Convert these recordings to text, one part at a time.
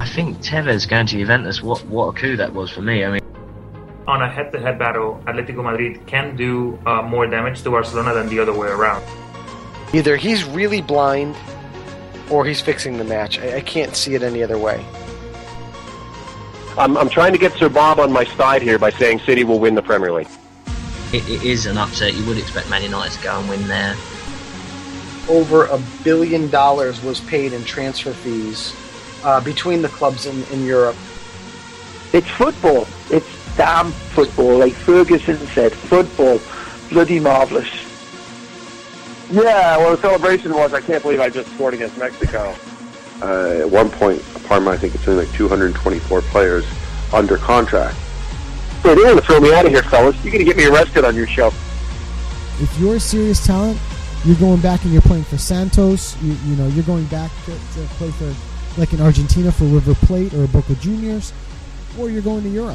think Tevez going to Juventus, what a coup that was for me. I mean, on a head-to-head battle, Atletico Madrid can do more damage to Barcelona than the other way around. Either he's really blind or he's fixing the match. I can't see it any other way. I'm trying to get Sir Bob on my side here by saying City will win the Premier League. It is an upset. You would expect Man United to go and win there. Over $1 billion was paid in transfer fees between the clubs in Europe. It's football. It's damn football. Like Ferguson said, football. Bloody marvellous. Yeah, well, the celebration was, I can't believe I just scored against Mexico. At one point, Parma, I think it's only like 224 players under contract. Hey, they're going to throw me out of here, fellas. You're going to get me arrested on your show. If you're a serious talent, you're going back and you're playing for Santos. You know, you're going back to play for, like in Argentina, for River Plate or Boca Juniors, or you're going to Europe.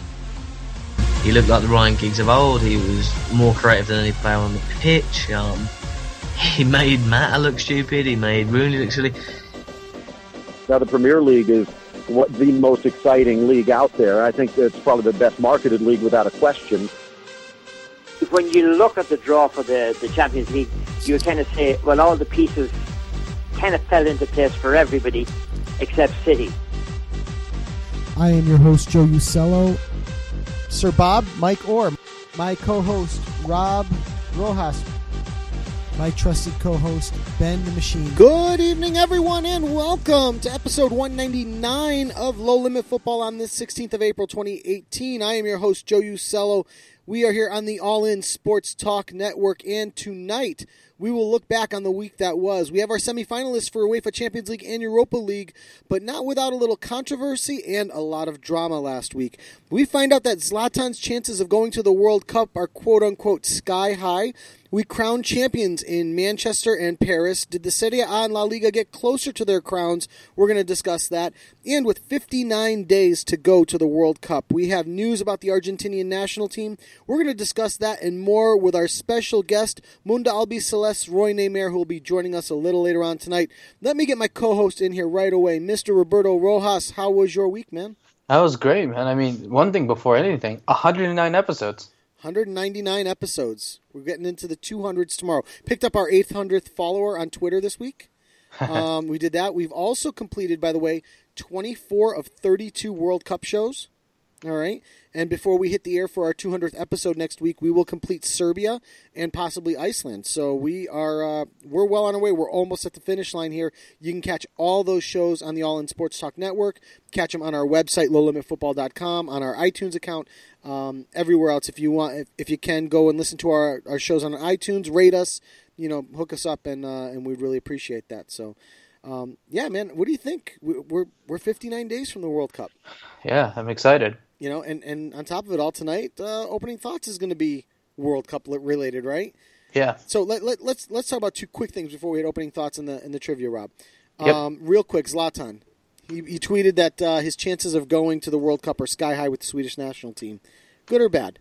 He looked like the Ryan Giggs of old. He was more creative than any player on the pitch. He made Mata look stupid. He made Rooney look silly. Now, the Premier League is the most exciting league out there. I think it's probably the best marketed league without a question. When you look at the draw for the Champions League, you kind of say, well, all the pieces kind of fell into place for everybody except City. I am your host, Joe Usello. Sir Bob, Mike Orr. My co-host, Rob Rojas. My trusted co-host, Ben the Machine. Good evening, everyone, and welcome to episode 199 of Low Limit Football on this 16th of April, 2018. I am your host, Joe Usello. We are here on the All In Sports Talk Network, and tonight we will look back on the week that was. We have our semifinalists for UEFA Champions League and Europa League, but not without a little controversy and a lot of drama last week. We find out that Zlatan's chances of going to the World Cup are quote-unquote sky high. We crowned champions in Manchester and Paris. Did the Serie A and La Liga get closer to their crowns? We're going to discuss that. And with 59 days to go to the World Cup, we have news about the Argentinian national team. We're going to discuss that and more with our special guest, Munda Albiceleste Roy Neymar, who will be joining us a little later on tonight. Let me get my co-host in here right away. Mr. Roberto Rojas, how was your week, man? That was great, man. I mean, one thing before anything, 109 episodes. 199 episodes. We're getting into the 200s tomorrow. Picked up our 800th follower on Twitter this week. We did that. We've also completed, by the way, 24 of 32 World Cup shows. All right. And before we hit the air for our 200th episode next week, we will complete Serbia and possibly Iceland. So we're well on our way. We're almost at the finish line here. You can catch all those shows on the All In Sports Talk Network. Catch them on our website, lowlimitfootball.com, on our iTunes account, everywhere else. If you want, if you can, go and listen to our shows on iTunes, rate us, hook us up, and we'd really appreciate that. So, yeah, man, what do you think? We're 59 days from the World Cup. Yeah, I'm excited. And on top of it all tonight, opening thoughts is going to be World Cup related, right? Yeah. So let's talk about two quick things before we hit opening thoughts in the trivia, Rob. Yep. Real quick, Zlatan. He tweeted that his chances of going to the World Cup are sky high with the Swedish national team. Good or bad?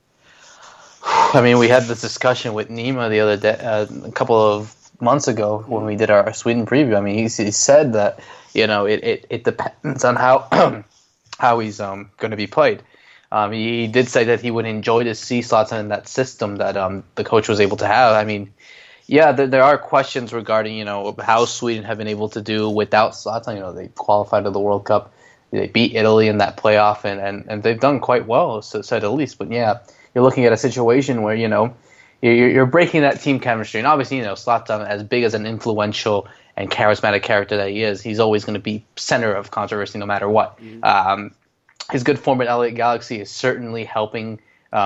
I mean, we had this discussion with Nima the other day, a couple of months ago when we did our Sweden preview. I mean, he said that it depends on how he's going to be played. He did say that he would enjoy to see Zlatan in that system that the coach was able to have. I mean, yeah, there are questions regarding how Sweden have been able to do without Zlatan. They qualified to the World Cup, they beat Italy in that playoff, and they've done quite well, to say the least. But yeah, you're looking at a situation where you're breaking that team chemistry, and obviously Zlatan, as big as an influential and charismatic character that he is, he's always going to be center of controversy no matter what. Mm-hmm. His good form at LA Galaxy is certainly helping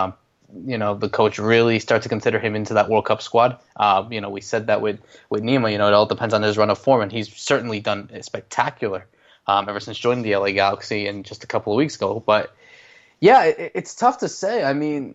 the coach really start to consider him into that World Cup squad. We said that with Nima, it all depends on his run of form, and he's certainly done spectacular ever since joining the LA Galaxy and just a couple of weeks ago. But yeah, it's tough to say. I mean,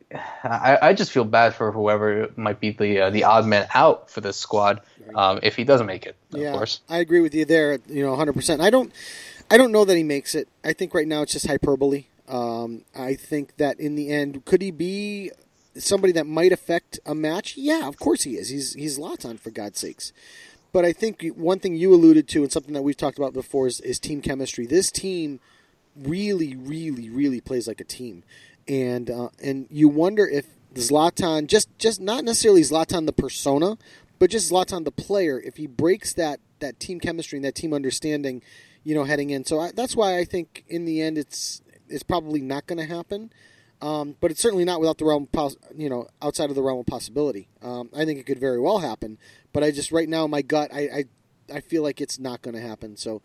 I just feel bad for whoever might be the odd man out for this squad if he doesn't make it, of course. I agree with you there, 100%. I don't know that he makes it. I think right now it's just hyperbole. I think that in the end, could he be somebody that might affect a match? Yeah, of course he is. He's Zlatan, for God's sakes. But I think one thing you alluded to and something that we've talked about before is team chemistry. This team really, really, really plays like a team. And you wonder if Zlatan, just not necessarily Zlatan the persona, but just Zlatan the player, if he breaks that team chemistry and that team understanding, heading in. So that's why I think in the end it's probably not going to happen. But it's certainly not without the realm, outside of the realm of possibility. I think it could very well happen, but I just right now in my gut, I feel like it's not going to happen. So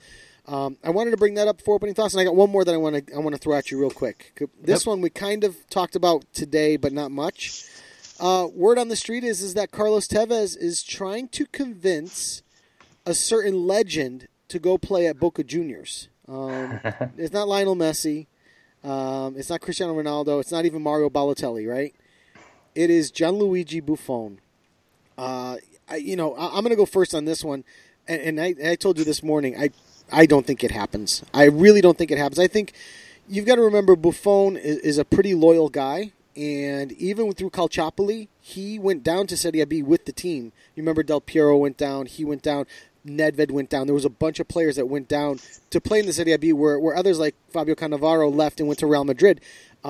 I wanted to bring that up for opening thoughts, and I got one more that I want to throw at you real quick. This one we kind of talked about today, but not much. Word on the street is that Carlos Tevez is trying to convince a certain legend to go play at Boca Juniors. It's not Lionel Messi. It's not Cristiano Ronaldo. It's not even Mario Balotelli, right? It is Gianluigi Buffon. I'm going to go first on this one, and I told you this morning, I don't think it happens. I really don't think it happens. I think you've got to remember Buffon is a pretty loyal guy, and even through Calciopoli, he went down to Serie B with the team. You remember Del Piero went down, he went down, Nedved went down. There was a bunch of players that went down to play in the Serie B where others like Fabio Cannavaro left and went to Real Madrid.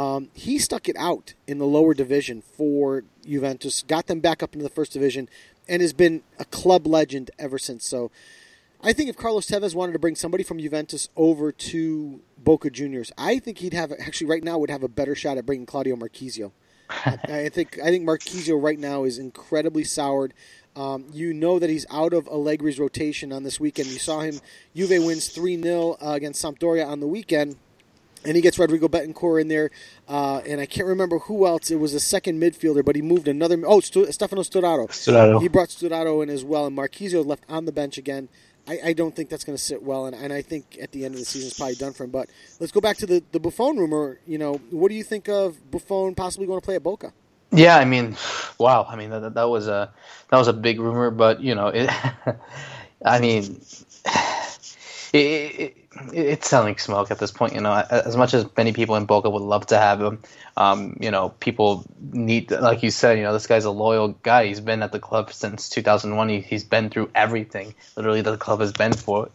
He stuck it out in the lower division for Juventus, got them back up into the first division, and has been a club legend ever since. So I think if Carlos Tevez wanted to bring somebody from Juventus over to Boca Juniors, I think he'd have right now would have a better shot at bringing Claudio Marchisio. I think Marchisio right now is incredibly soured. You know that he's out of Allegri's rotation on this weekend. You saw him. Juve wins 3-0 against Sampdoria on the weekend, and he gets Rodrigo Betancourt in there. And I can't remember who else. It was a second midfielder, but he moved another. Stefano Sturaro. He brought Sturaro in as well, and Marchisio left on the bench again. I don't think that's going to sit well, and I think at the end of the season it's probably done for him. But let's go back to the Buffon rumor. What do you think of Buffon possibly going to play at Boca? Yeah, I mean, wow. I mean, that was a big rumor, but it's selling smoke at this point. As much as many people in Boca would love to have him, people need, like you said, this guy's a loyal guy. He's been at the club since 2001. He's been through everything, literally, that the club has been through.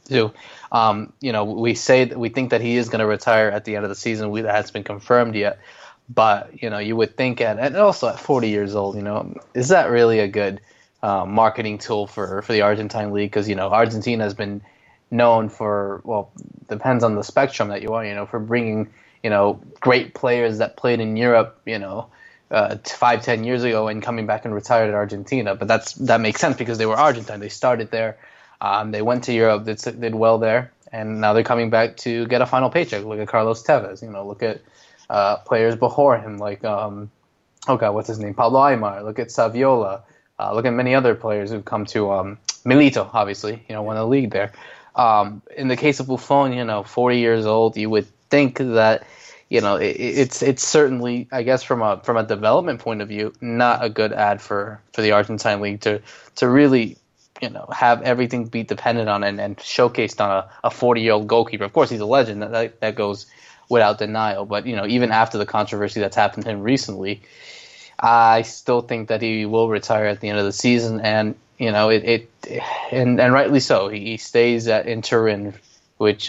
We say that we think that he is going to retire at the end of the season. That hasn't been confirmed yet. But, you would think and also at 40 years old, is that really a good marketing tool for the Argentine league? Because, Argentina has been known for, depends on the spectrum that you are, for bringing, great players that played in Europe, 5-10 years ago and coming back and retired at Argentina. But that makes sense because they were Argentine. They started there. They went to Europe, did well there, and now they're coming back to get a final paycheck. Look at Carlos Tevez, look at players before him, like what's his name, Pablo Aimar. Look at Saviola. Look at many other players who've come to Milito, obviously, won the league there. In the case of Buffon, 40 years old, you would think that it's certainly, I guess, from a development point of view, not a good ad for the Argentine league to really have everything be dependent on and showcased on a 40-year-old goalkeeper. Of course, he's a legend. That goes without denial. But, even after the controversy that's happened to him recently, I still think that he will retire at the end of the season. And, and rightly so. He stays at Turin, which,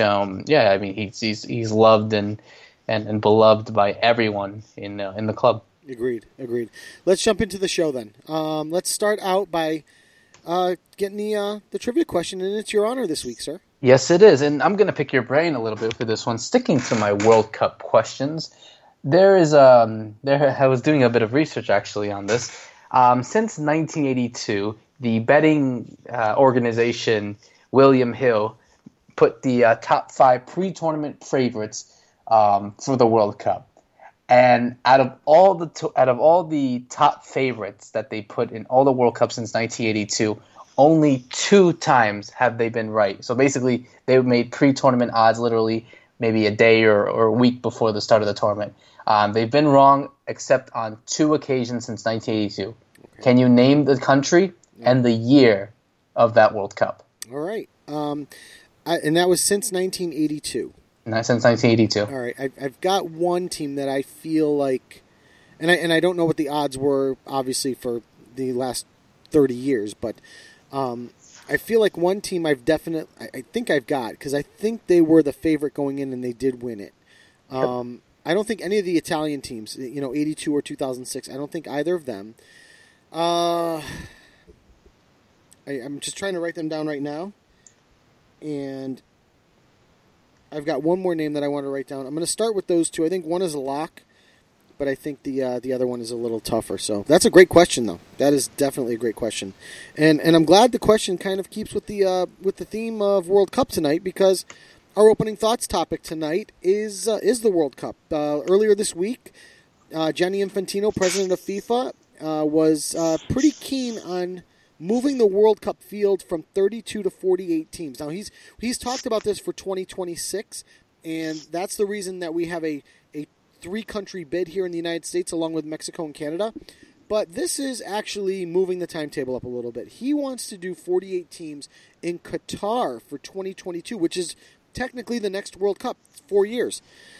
he's loved and beloved by everyone in the club. Agreed. Let's jump into the show then. Let's start out by getting the trivia question, and it's your honor this week, sir. Yes, it is, and I'm going to pick your brain a little bit for this one. Sticking to my World Cup questions, I was doing a bit of research actually on this. Since 1982, the betting organization William Hill put the top 5 pre-tournament favorites for the World Cup, and out of all the top favorites that they put in all the World Cups since 1982. Only 2 times have they been right. So basically, they made pre-tournament odds literally maybe a day or a week before the start of the tournament. They've been wrong except on 2 occasions since 1982. Okay. Can you name the country and the year of that World Cup? All right. And that was since 1982. Since 1982. All right. I've got one team that I feel like, and I don't know what the odds were, obviously, for the last 30 years, but I feel like one team I think I've got, because I think they were the favorite going in and they did win it. I don't think any of the Italian teams, 82 or 2006, I don't think either of them. I'm just trying to write them down right now. And I've got one more name that I want to write down. I'm going to start with those two. I think one is a lock, but I think the other one is a little tougher. So that's a great question, though. That is definitely a great question, and I'm glad the question kind of keeps with the theme of World Cup tonight, because our opening thoughts topic tonight is the World Cup. Earlier this week, Gianni Infantino, president of FIFA, was pretty keen on moving the World Cup field from 32 to 48 teams. Now, he's talked about this for 2026, and that's the reason that we have a 3-country bid here in the United States, along with Mexico and Canada. But this is actually moving the timetable up a little bit. He wants to do 48 teams in Qatar for 2022, which is technically the next World Cup, 4 years.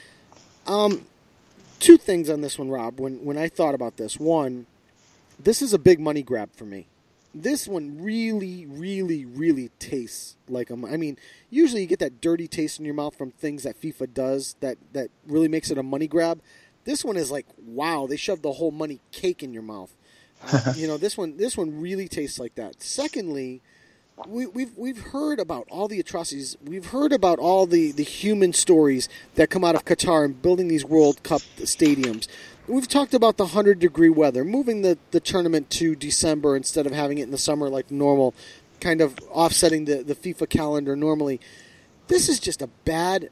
Two things on this one, Rob, when I thought about this. One, this is a big money grab for me. This one really, really, really tastes like usually you get that dirty taste in your mouth from things that FIFA does that really makes it a money grab. This one is like, wow, they shoved the whole money cake in your mouth. This one really tastes like that. Secondly, we've heard about all the atrocities. We've heard about all the human stories that come out of Qatar and building these World Cup stadiums. We've talked about the 100-degree weather, moving the tournament to December instead of having it in the summer like normal, kind of offsetting the FIFA calendar normally. This is just a bad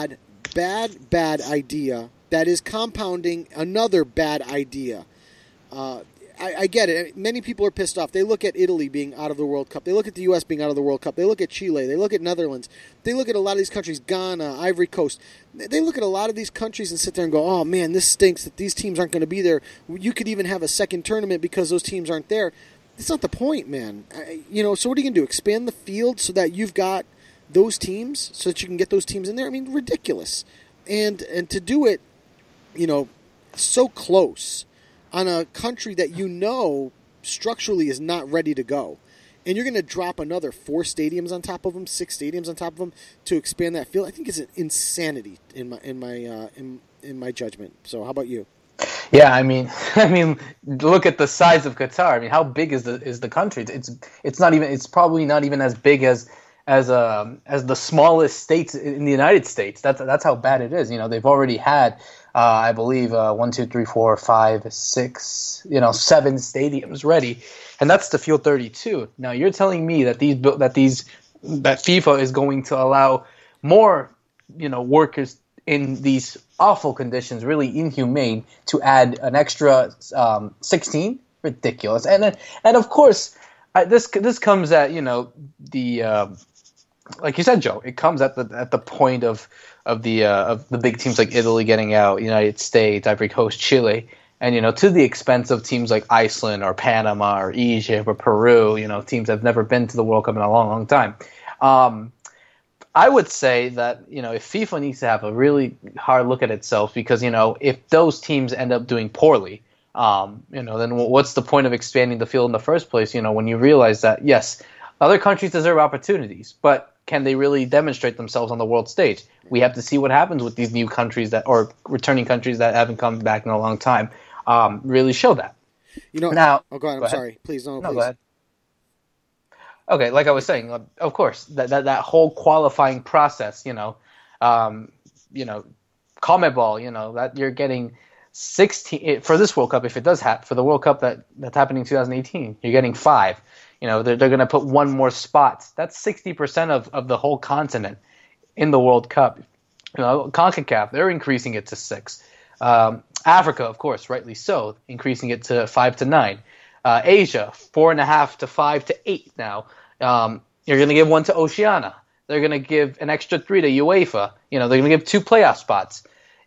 idea that is compounding another bad idea. I get it. Many people are pissed off. They look at Italy being out of the World Cup. They look at the U.S. being out of the World Cup. They look at Chile. They look at Netherlands. They look at a lot of these countries, Ghana, Ivory Coast. They look at a lot of these countries and sit there and go, oh, man, this stinks that these teams aren't going to be there. You could even have a second tournament because those teams aren't there. It's not the point, man. So what are you going to do? Expand the field so that you've got those teams so that you can get those teams in there? I mean, ridiculous. And to do it, so close on a country that structurally is not ready to go, and you're going to drop another 4 stadiums on top of them, 6 stadiums on top of them to expand that field. I think it's an insanity in my judgment. So, how about you? Yeah, I mean, look at the size of Qatar. I mean, how big is the country? It's probably not even as big as the smallest states in the United States. That's how bad it is. They've already had. I believe 1, 2, 3, 4, 5, 6, 7 stadiums ready, and that's to field 32. Now you're telling me that FIFA is going to allow more, workers in these awful conditions, really inhumane, to add an extra 16? Ridiculous. And of course, this comes at the like you said, Joe. It comes at the point of the big teams like Italy getting out, United States, Ivory Coast, Chile, and to the expense of teams like Iceland or Panama or Egypt or Peru, teams that have never been to the World Cup in a long, long time. I would say that if FIFA needs to have a really hard look at itself, because if those teams end up doing poorly, then what's the point of expanding the field in the first place? When you realize that yes, other countries deserve opportunities, but can they really demonstrate themselves on the world stage? We have to see what happens with these new countries or returning countries that haven't come back in a long time. Really show that. Now, go ahead. I'm sorry. Please, no, please. Go ahead. Okay, like I was saying, of course, that whole qualifying process, CONMEBOL, that you're getting 16 for this World Cup. If it does happen for the World Cup that's happening in 2018, you're getting 5. They're going to put one more spot. That's 60% of the whole continent in the World Cup. CONCACAF, they're increasing it to 6. Africa, of course, rightly so, increasing it to 5 to 9. Asia, 4.5 to 5 to 8 now. You're going to give 1 to Oceania. They're going to give an extra 3 to UEFA. They're going to give 2 playoff spots.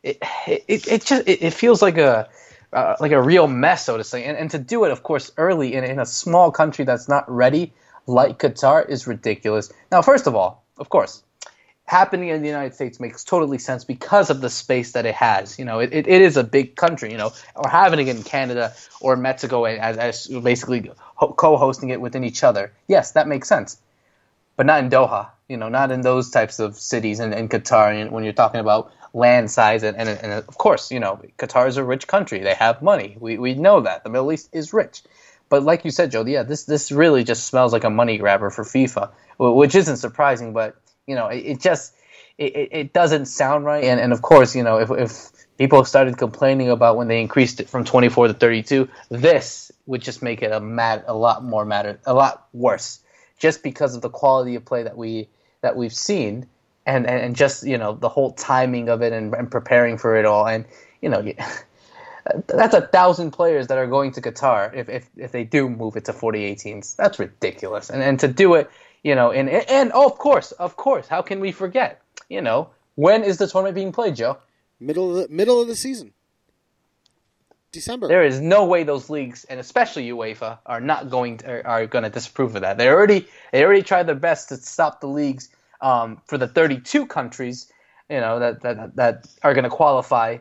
It feels like a real mess, so to say. And to do it, of course, early in a small country that's not ready, like Qatar, is ridiculous. Now, first of all, of course, happening in the United States makes totally sense because of the space that it has. It is a big country, or having it in Canada or Mexico as basically co-hosting it within each other. Yes, that makes sense. but not in Doha. Not in those types of cities in Qatar. And when you're talking about land size and of course, Qatar is a rich country. They have money. We know that the Middle East is rich. But like you said, Joe, yeah, this really just smells like a money grabber for FIFA, which isn't surprising. But it doesn't sound right. And of course, if people started complaining about when they increased it from 24 to 32, this would just make it a lot worse, just because of the quality of play that we've seen, and just the whole timing of it and preparing for it all, and that's 1,000 players that are going to Qatar if they do move it to 48 teams. That's ridiculous, and to do it, and of course, how can we forget? When is the tournament being played, Joe? Middle of the season. December. There is no way those leagues, and especially UEFA, are going to disapprove of that. They already tried their best to stop the leagues for the 32 countries, that are going to qualify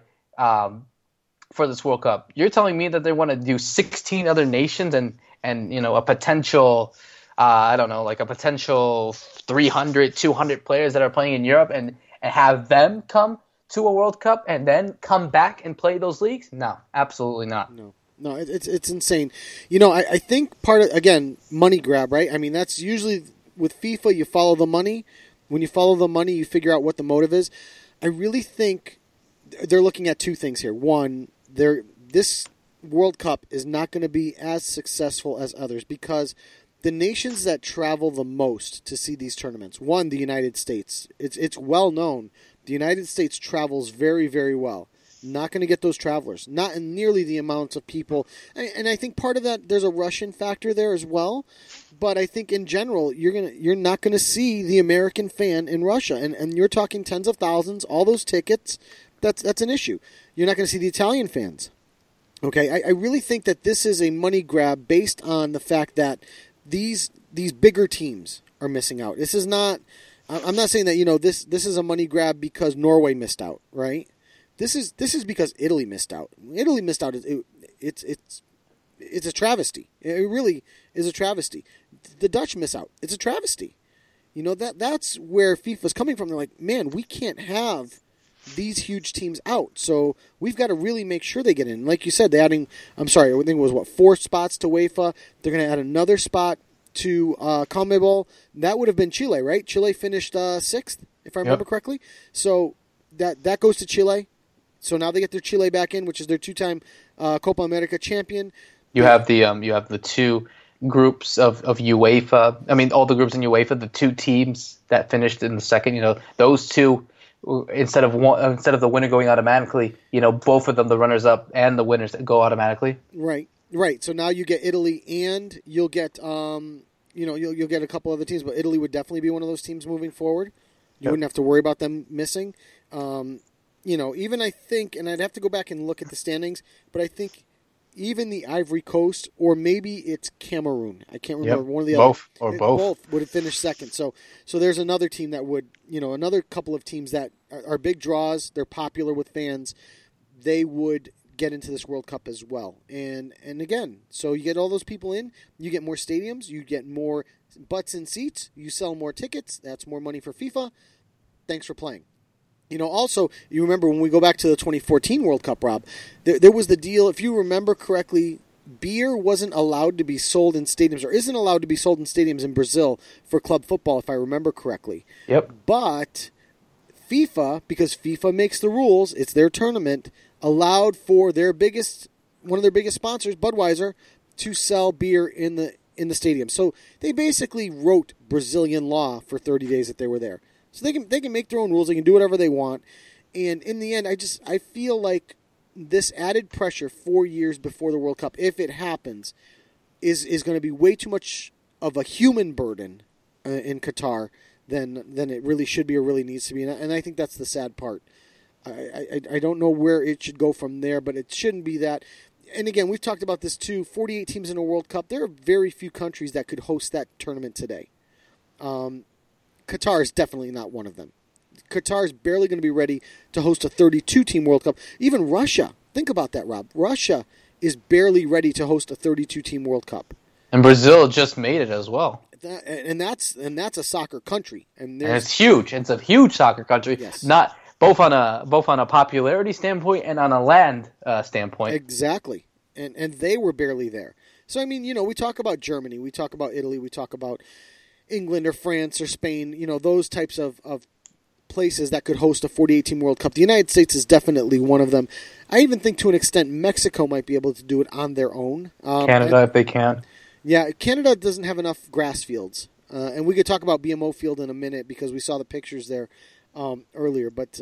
for this World Cup. You're telling me that they want to do 16 other nations and a potential, like a potential 300, 200 players that are playing in Europe and have them come to a World Cup and then come back and play those leagues? No, absolutely not. No, it's insane. I think part of, again, money grab, right? I mean, that's usually with FIFA, you follow the money. When you follow the money, you figure out what the motive is. I really think they're looking at two things here. One, this World Cup is not going to be as successful as others because the nations that travel the most to see these tournaments, one, the United States. It's well known. The United States travels very, very well. Not going to get those travelers. Not in nearly the amounts of people. And I think part of that, there's a Russian factor there as well. But I think in general, you're not going to see the American fan in Russia. And you're talking tens of thousands, all those tickets. That's an issue. You're not going to see the Italian fans. Okay, I really think that this is a money grab based on the fact that these bigger teams are missing out. This is not... I'm not saying that this is a money grab because Norway missed out, right? This is because Italy missed out. Italy missed out. It's a travesty. It really is a travesty. The Dutch miss out. It's a travesty. That's where FIFA's coming from. They're like, man, we can't have these huge teams out, so we've got to really make sure they get in. Like you said, I think it was 4 spots to UEFA. They're going to add another spot to CONMEBOL. That would have been Chile, right? Chile finished 6th, if I remember correctly. So that goes to Chile. So now they get their Chile back in, which is their 2-time Copa America champion. You have the 2 groups of UEFA. I mean, all the groups in UEFA. The 2 teams that finished in the second. Those 2, instead of the winner going automatically. Both of them, the runners up and the winners, go automatically. Right. So now you get Italy, and you'll get you'll get a couple other teams, but Italy would definitely be one of those teams moving forward. You wouldn't have to worry about them missing. Even I think, and I'd have to go back and look at the standings, but I think even the Ivory Coast, or maybe it's Cameroon. I can't remember. One of the both other. Both would have finished second. So there's another team that would, another couple of teams that are big draws. They're popular with fans. They would get into this World Cup as well. And again, so you get all those people in, you get more stadiums, you get more butts in seats, you sell more tickets, that's more money for FIFA. Thanks for playing. Also, you remember when we go back to the 2014 World Cup, Rob, there was the deal, if you remember correctly, beer wasn't allowed to be sold in stadiums, or isn't allowed to be sold in stadiums in Brazil for club football, if I remember correctly. Yep. But FIFA, because FIFA makes the rules, it's their tournament, allowed for one of their biggest sponsors, Budweiser, to sell beer in the stadium. So they basically wrote Brazilian law for 30 days that they were there. So they can make their own rules. They can do whatever they want. And in the end, I feel like this added pressure 4 years before the World Cup, if it happens, is going to be way too much of a human burden in Qatar than it really should be or really needs to be. And I think that's the sad part. I don't know where it should go from there, but it shouldn't be that. And again, we've talked about this too. 48 teams in a World Cup. There are very few countries that could host that tournament today. Qatar is definitely not one of them. Qatar is barely going to be ready to host a 32-team World Cup. Even Russia. Think about that, Rob. Russia is barely ready to host a 32-team World Cup. And Brazil just made it as well. that's a soccer country, and it's huge. It's a huge soccer country. Yes. Not both on a popularity standpoint and on a land standpoint. Exactly, and they were barely there. So I mean, we talk about Germany, we talk about Italy, we talk about England or France or Spain. Those types of places that could host a 48-team World Cup. The United States is definitely one of them. I even think to an extent Mexico might be able to do it on their own. Canada, if they can. Yeah, Canada doesn't have enough grass fields. And we could talk about BMO Field in a minute because we saw the pictures there earlier. But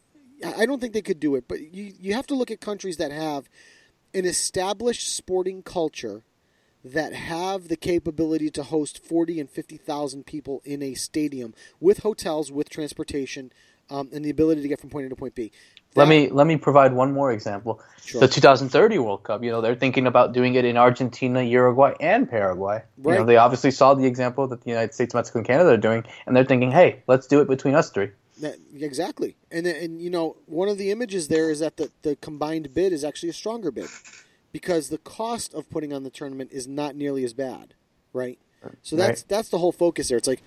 I don't think they could do it. But you have to look at countries that have an established sporting culture that have the capability to host 40 and 50,000 people in a stadium with hotels, with transportation, and the ability to get from point A to point B. Let me provide one more example. Sure. The 2030 World Cup. They're thinking about doing it in Argentina, Uruguay, and Paraguay. Right. They obviously saw the example that the United States, Mexico, and Canada are doing, and they're thinking, hey, let's do it between us three. Exactly. And one of the images there is that the combined bid is actually a stronger bid because the cost of putting on the tournament is not nearly as bad, right? So that's the whole focus there. It's like,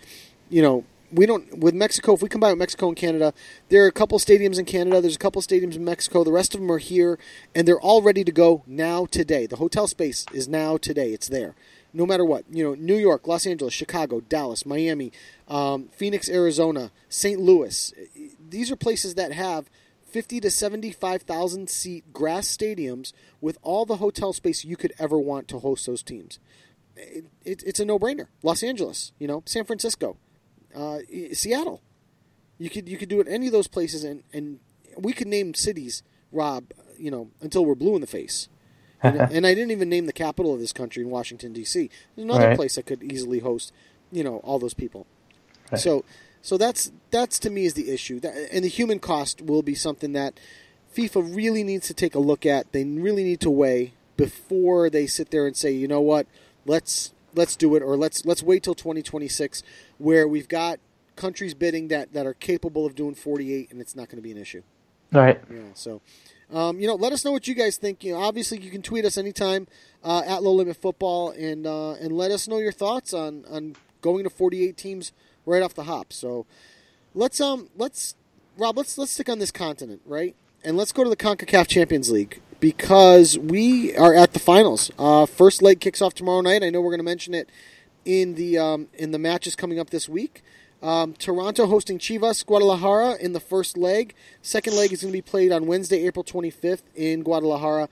we don't, with Mexico, if we combine with Mexico and Canada, there are a couple stadiums in Canada, there's a couple stadiums in Mexico, the rest of them are here, and they're all ready to go now, today. The hotel space is now, today. It's there. No matter what. New York, Los Angeles, Chicago, Dallas, Miami, Phoenix, Arizona, St. Louis. These are places that have 50 to 75,000 seat grass stadiums with all the hotel space you could ever want to host those teams. It's a no-brainer. Los Angeles, San Francisco, Seattle. You could do it any of those places, and we could name cities, Rob, until we're blue in the face. And I didn't even name the capital of this country in Washington, D.C. There's another place that could easily host, all those people. Right. So that's to me is the issue. And the human cost will be something that FIFA really needs to take a look at. They really need to weigh before they sit there and say, you know what, let's do it, or let's wait till 2026 where we've got countries bidding that are capable of doing 48 and it's not going to be an issue. All right. Yeah, so let us know what you guys think. Obviously you can tweet us anytime at Low Limit Football and let us know your thoughts on going to 48 teams right off the hop. So let's stick on this continent, right? And let's go to the CONCACAF Champions League because we are at the finals. First leg kicks off tomorrow night. I know we're going to mention it in the matches coming up this week. Toronto hosting Chivas Guadalajara in the first leg. Second leg is going to be played on Wednesday, April 25th in Guadalajara.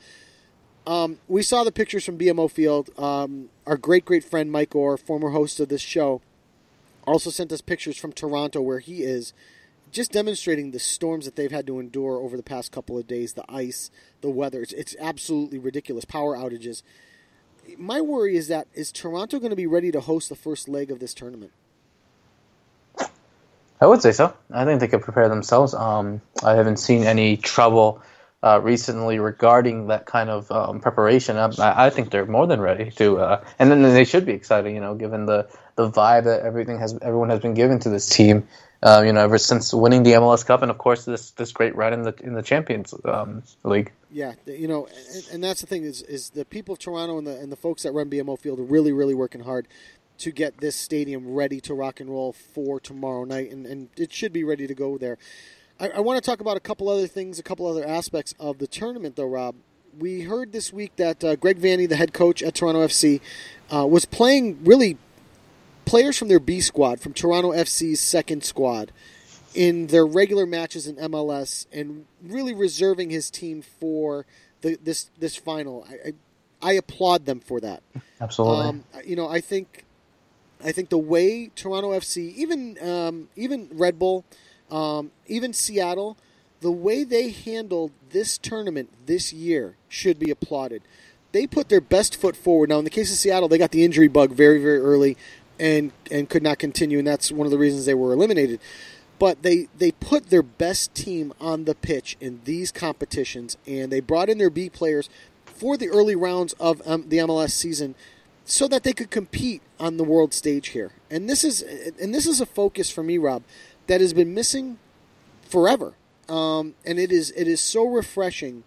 We saw the pictures from BMO Field. Our great friend Mike Orr, former host of this show, also sent us pictures from Toronto where he is, just demonstrating the storms that they've had to endure over the past couple of days, the ice, the weather. It's absolutely ridiculous, power outages. My worry is Toronto going to be ready to host the first leg of this tournament? I would say so. I think they could prepare themselves. I haven't seen any trouble recently regarding that kind of preparation. I think they're more than ready to, and then they should be excited, given the vibe that everyone has been given to this team, ever since winning the MLS Cup, and of course this great run in the Champions League. Yeah, and that's the thing is the people of Toronto and the folks that run BMO Field are really, really working hard to get this stadium ready to rock and roll for tomorrow night, and it should be ready to go there. I want to talk about a couple other things, a couple other aspects of the tournament, though, Rob. We heard this week that Greg Vanney, the head coach at Toronto FC, was playing really players from their B squad, from Toronto FC's second squad, in their regular matches in MLS, and really reserving his team for this final. I applaud them for that. Absolutely. I think the way Toronto FC, even Red Bull, even Seattle, the way they handled this tournament this year should be applauded. They put their best foot forward. Now, in the case of Seattle, they got the injury bug very, very early and could not continue, and that's one of the reasons they were eliminated. But they put their best team on the pitch in these competitions, and they brought in their B players for the early rounds of the MLS season so that they could compete on the world stage here. And this is a focus for me, Rob, that has been missing forever. And it is so refreshing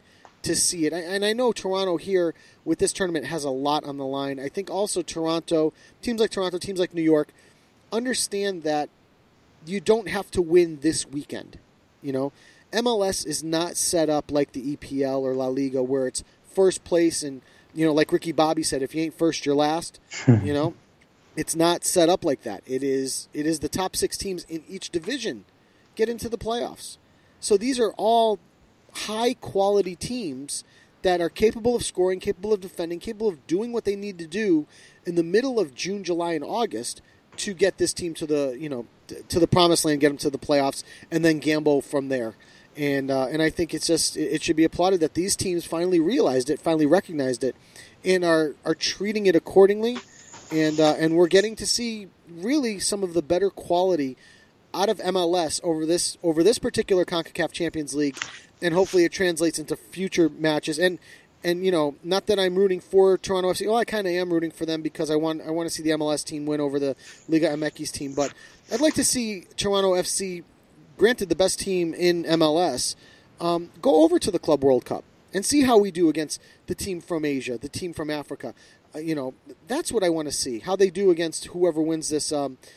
to see it. And I know Toronto here with this tournament has a lot on the line. I think also teams like Toronto, teams like New York, understand that you don't have to win this weekend. MLS is not set up like the EPL or La Liga where it's first place and, like Ricky Bobby said, if you ain't first, you're last. It's not set up like that. It is the top 6 teams in each division get into the playoffs. So these are all high-quality teams that are capable of scoring, capable of defending, capable of doing what they need to do in the middle of June, July, and August to get this team to the promised land, get them to the playoffs, and then gamble from there. And I think it should be applauded that these teams finally realized it, finally recognized it, and are treating it accordingly. And we're getting to see really some of the better quality out of MLS over this particular CONCACAF Champions League, and hopefully it translates into future matches. And not that I'm rooting for Toronto FC. Well, I kind of am rooting for them because I want to see the MLS team win over the Liga MX team. But I'd like to see Toronto FC, granted the best team in MLS, go over to the Club World Cup and see how we do against the team from Asia, the team from Africa. That's what I want to see. How they do against whoever wins this,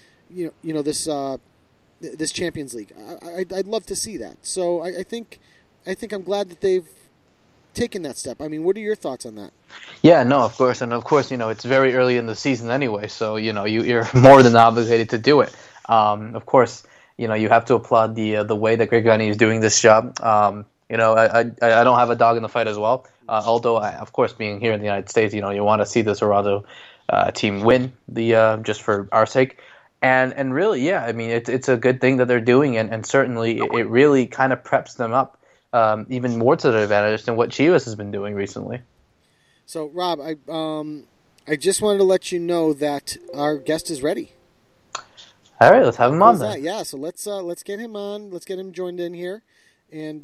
this Champions League. I'd love to see that. So I think I'm glad that they've taken that step. I mean, what are your thoughts on that? Yeah, no, of course, and of course, it's very early in the season anyway, so you're more than obligated to do it. Of course, you have to applaud the way that Greg Vanney is doing this job. I don't have a dog in the fight as well. Although, of course, being here in the United States, you want to see the Toronto team win just for our sake. And really, yeah, I mean, it's a good thing that they're doing, and certainly it really kind of preps them up even more to their advantage than what Chivas has been doing recently. So, Rob, I just wanted to let you know that our guest is ready. All right, let's have him on then. Yeah, so let's get him on. Let's get him joined in here, and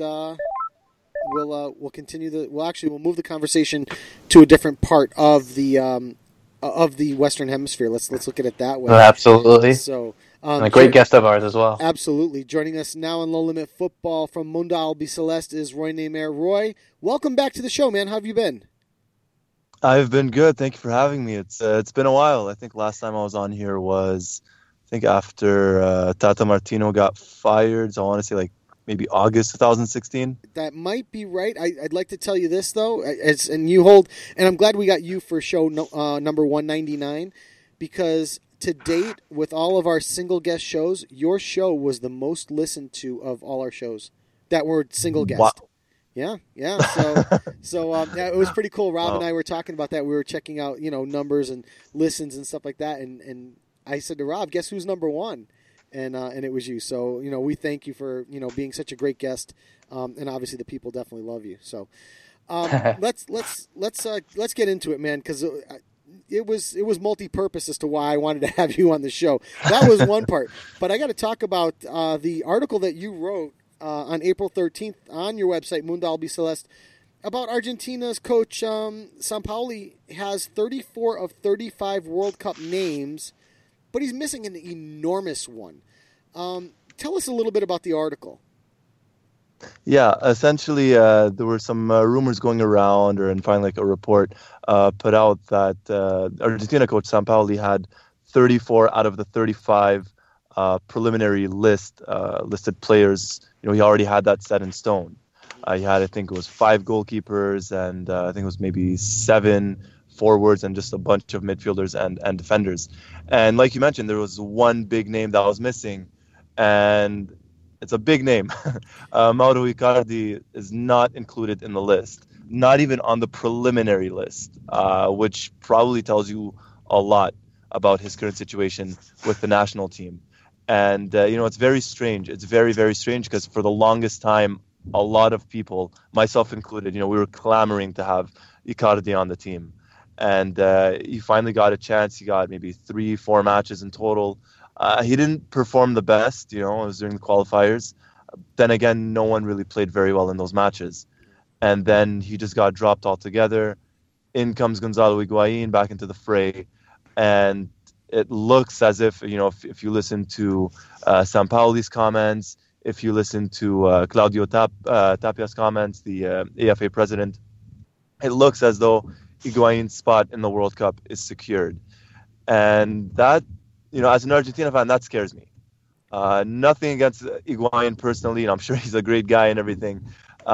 we'll continue we'll move the conversation to a different part of the Western Hemisphere. Let's look at it that way. Absolutely. So, and a great guest of ours as well. Absolutely. Joining us now on Low Limit Football from Mundo Albiceleste is Roy Neymar. Roy, welcome back to the show, man. How have you been? I've been good. Thank you for having me. It's been a while. I think last time I was on here was, after Tata Martino got fired. So I want to say maybe August 2016. That might be right. I'd like to tell you this though, and I'm glad we got you for show number 199, because to date with all of our single guest shows, your show was the most listened to of all our shows that were single guest. Wow. Yeah. So it was pretty cool. Rob and I were talking about that. We were checking out numbers and listens and stuff like that, and I said to Rob, guess who's number one? And it was you. So, we thank you for, being such a great guest. And obviously the people definitely love you. So, let's get into it, man. Cause it was multi-purpose as to why I wanted to have you on the show. That was one part, but I got to talk about, the article that you wrote, on April 13th on your website, Mundo Albiceleste, about Argentina's coach, Sampaoli has 34 of 35 World Cup names, but he's missing an enormous one. Tell us a little bit about the article. Yeah, essentially, there were some rumors going around, and finally, a report put out that Argentina coach Sampaoli had 34 out of the 35 preliminary listed players. He already had that set in stone. He had, I think it was 5 goalkeepers, and I think it was maybe 7 forwards and just a bunch of midfielders and defenders. And like you mentioned, there was one big name that was missing, and it's a big name. Mauro Icardi is not included in the list, not even on the preliminary list, which probably tells you a lot about his current situation with the national team. And, it's very strange. It's very, very strange because for the longest time, a lot of people, myself included, we were clamoring to have Icardi on the team. And he finally got a chance. He got maybe 3-4 matches in total. He didn't perform the best, it was during the qualifiers. Then again, no one really played very well in those matches. And then he just got dropped altogether. In comes Gonzalo Higuain back into the fray. And it looks as if, if you listen to Sampaoli's comments, if you listen to Claudio Tapia's comments, the AFA president, it looks as though Higuain's spot in the World Cup is secured. And that, as an Argentina fan, that scares me. Nothing against Higuain personally, and I'm sure he's a great guy and everything.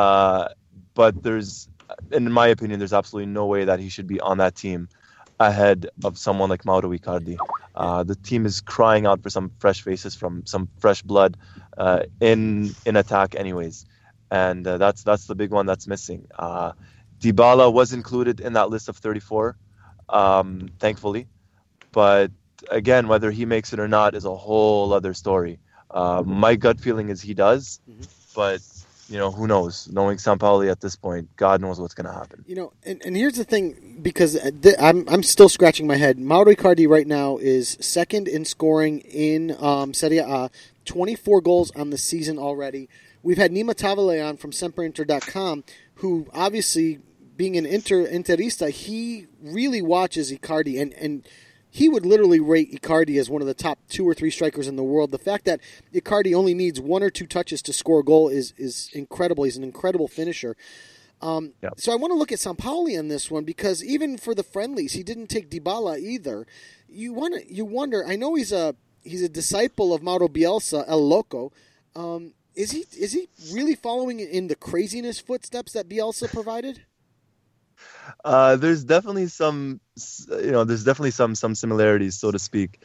But in my opinion, there's absolutely no way that he should be on that team ahead of someone like Mauro Icardi. The team is crying out for some fresh faces, from some fresh blood in attack anyways. And that's the big one that's missing. Dybala was included in that list of 34, thankfully. But again, whether he makes it or not is a whole other story. My gut feeling is he does, but who knows? Knowing Sampaoli at this point, God knows what's going to happen. And here's the thing, because I'm still scratching my head. Mauro Icardi right now is second in scoring in Serie A, 24 goals on the season already. We've had Nima Tavale on from SemperInter.com, who obviously, being an Interista, he really watches Icardi, and he would literally rate Icardi as one of the top 2 or 3 strikers in the world. The fact that Icardi only needs 1 or 2 touches to score a goal is incredible. He's an incredible finisher. So I want to look at Sampaoli on this one, because even for the friendlies, he didn't take Dybala either. You wonder. I know he's a disciple of Mauro Bielsa, El Loco. Is he really following in the craziness footsteps that Bielsa provided? There's definitely some similarities, so to speak.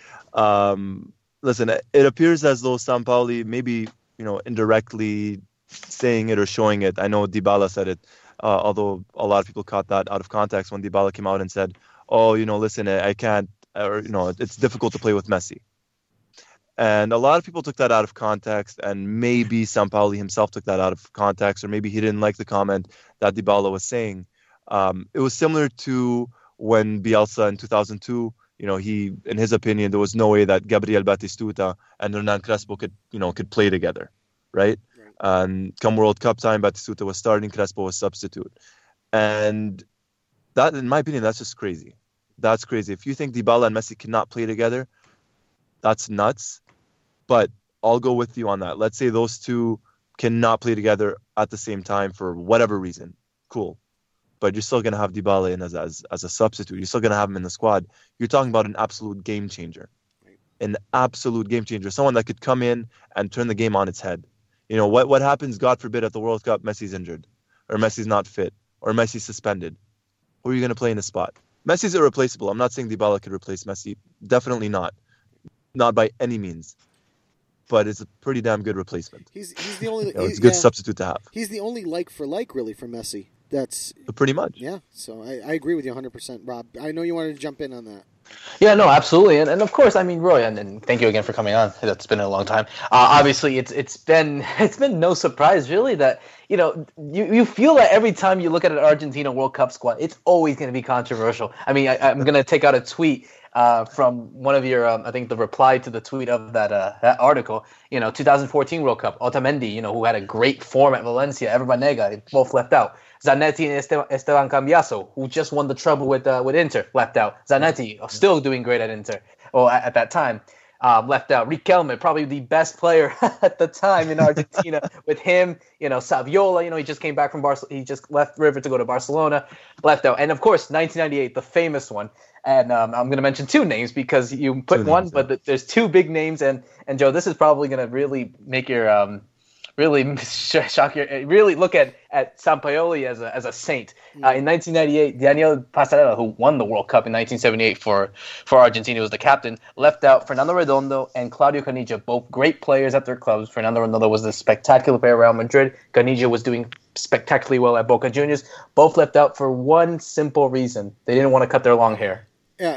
Listen, it appears as though Sampaoli maybe, indirectly saying it or showing it. I know Dybala said it, although a lot of people caught that out of context when Dybala came out and said, "Oh, listen, I can't," or it's difficult to play with Messi. And a lot of people took that out of context, and maybe Sampaoli himself took that out of context, or maybe he didn't like the comment that Dybala was saying. It was similar to when Bielsa in 2002, he, in his opinion, there was no way that Gabriel Batistuta and Hernan Crespo could play together, right? And come World Cup time, Batistuta was starting, Crespo was substitute. And that, in my opinion, that's just crazy. That's crazy. If you think Dybala and Messi cannot play together, that's nuts. But I'll go with you on that. Let's say those two cannot play together at the same time for whatever reason. Cool. But you're still going to have Dybala in as a substitute. You're still going to have him in the squad. You're talking about an absolute game changer. An absolute game changer. Someone that could come in and turn the game on its head. What happens, God forbid, at the World Cup, Messi's injured, or Messi's not fit, or Messi's suspended. Who are you going to play in the spot? Messi's irreplaceable. I'm not saying Dybala could replace Messi. Definitely not. Not by any means. But it's a pretty damn good replacement. He's the only. It's a good substitute to have. He's the only like for like, really, for Messi. That's pretty much. Yeah, so I agree with you 100%, Rob. I know you wanted to jump in on that. Yeah, no, absolutely, and of course, I mean, Roy, and thank you again for coming on. That's been a long time. Obviously, it's been no surprise really that you feel that every time you look at an Argentina World Cup squad, it's always going to be controversial. I mean, I'm going to take out a tweet from one of your, I think the reply to the tweet of that article. 2014 World Cup, Otamendi, who had a great form at Valencia, Ever Banega, both left out. Zanetti and Esteban Cambiaso, who just won the treble with Inter, left out. Zanetti, still doing great at Inter, at that time, left out. Riquelme, probably the best player at the time in Argentina, with him. Saviola, he just came back from Barcelona. He just left River to go to Barcelona, left out. And of course, 1998, the famous one. And I'm going to mention 2 names because you put one, but there's 2 big names. And Joe, this is probably going to really make your really shock your really look at Sampaoli as a saint. In 1998, Daniel Passarella, who won the World Cup in 1978 for Argentina, was the captain, left out Fernando Redondo and Claudio Caniggia, both great players at their clubs. Fernando Redondo was the spectacular player at Real Madrid. Caniggia was doing spectacularly well at Boca Juniors. Both left out for one simple reason: they didn't want to cut their long hair. Yeah,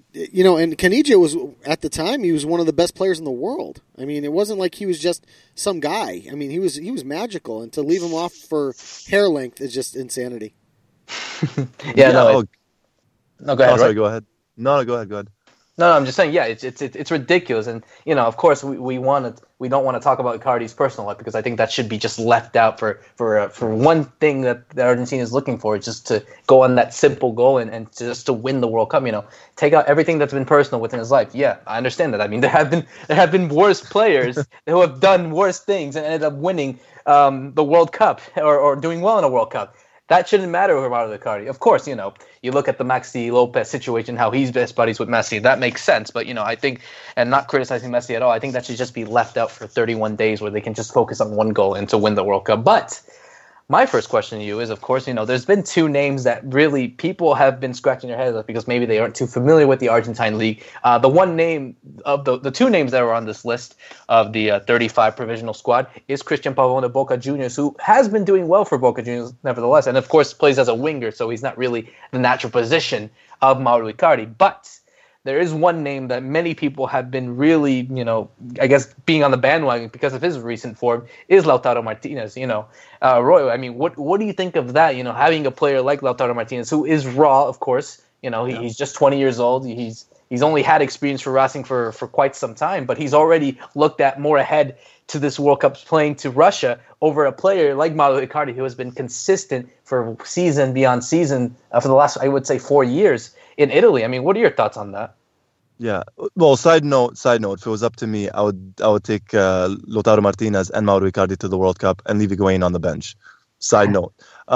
and Caniggia was, at the time, he was one of the best players in the world. I mean, it wasn't like he was just some guy. I mean, he was magical, and to leave him off for hair length is just insanity. No, go ahead. Sorry, go ahead. No, go ahead. No, I'm just saying, yeah, it's ridiculous, and of course, we don't want to talk about Icardi's personal life because I think that should be just left out for one thing that Argentina is looking for, just to go on that simple goal and just to win the World Cup. Take out everything that's been personal within his life. Yeah, I understand that. I mean, there have been worse players who have done worse things and ended up winning the World Cup or doing well in a World Cup. That shouldn't matter with Mauro Icardi. Of course, you look at the Maxi Lopez situation, how he's best buddies with Messi. That makes sense. But, I think, and not criticizing Messi at all, I think that should just be left out for 31 days where they can just focus on one goal and to win the World Cup. But my first question to you is, of course, there's been two names that really people have been scratching their heads with because maybe they aren't too familiar with the Argentine league. The one name of the two names that are on this list of the 35 provisional squad is Christian Pavón of Boca Juniors, who has been doing well for Boca Juniors nevertheless, and of course plays as a winger, so he's not really the natural position of Mauro Icardi. But there is one name that many people have been really, I guess, being on the bandwagon because of his recent form is Lautaro Martinez. Roy, I mean, what do you think of that? Having a player like Lautaro Martinez, who is raw, of course. He's just 20 years old. He's only had experience for Racing for quite some time, but he's already looked at more ahead to this World Cup playing to Russia over a player like Mauro Icardi, who has been consistent for season beyond season for the last, I would say, 4 years in Italy. I mean, what are your thoughts on that? Yeah. Well, side note, if it was up to me, I would take Lautaro Martinez and Mauro Icardi to the World Cup and leave Higuain on the bench. Side note.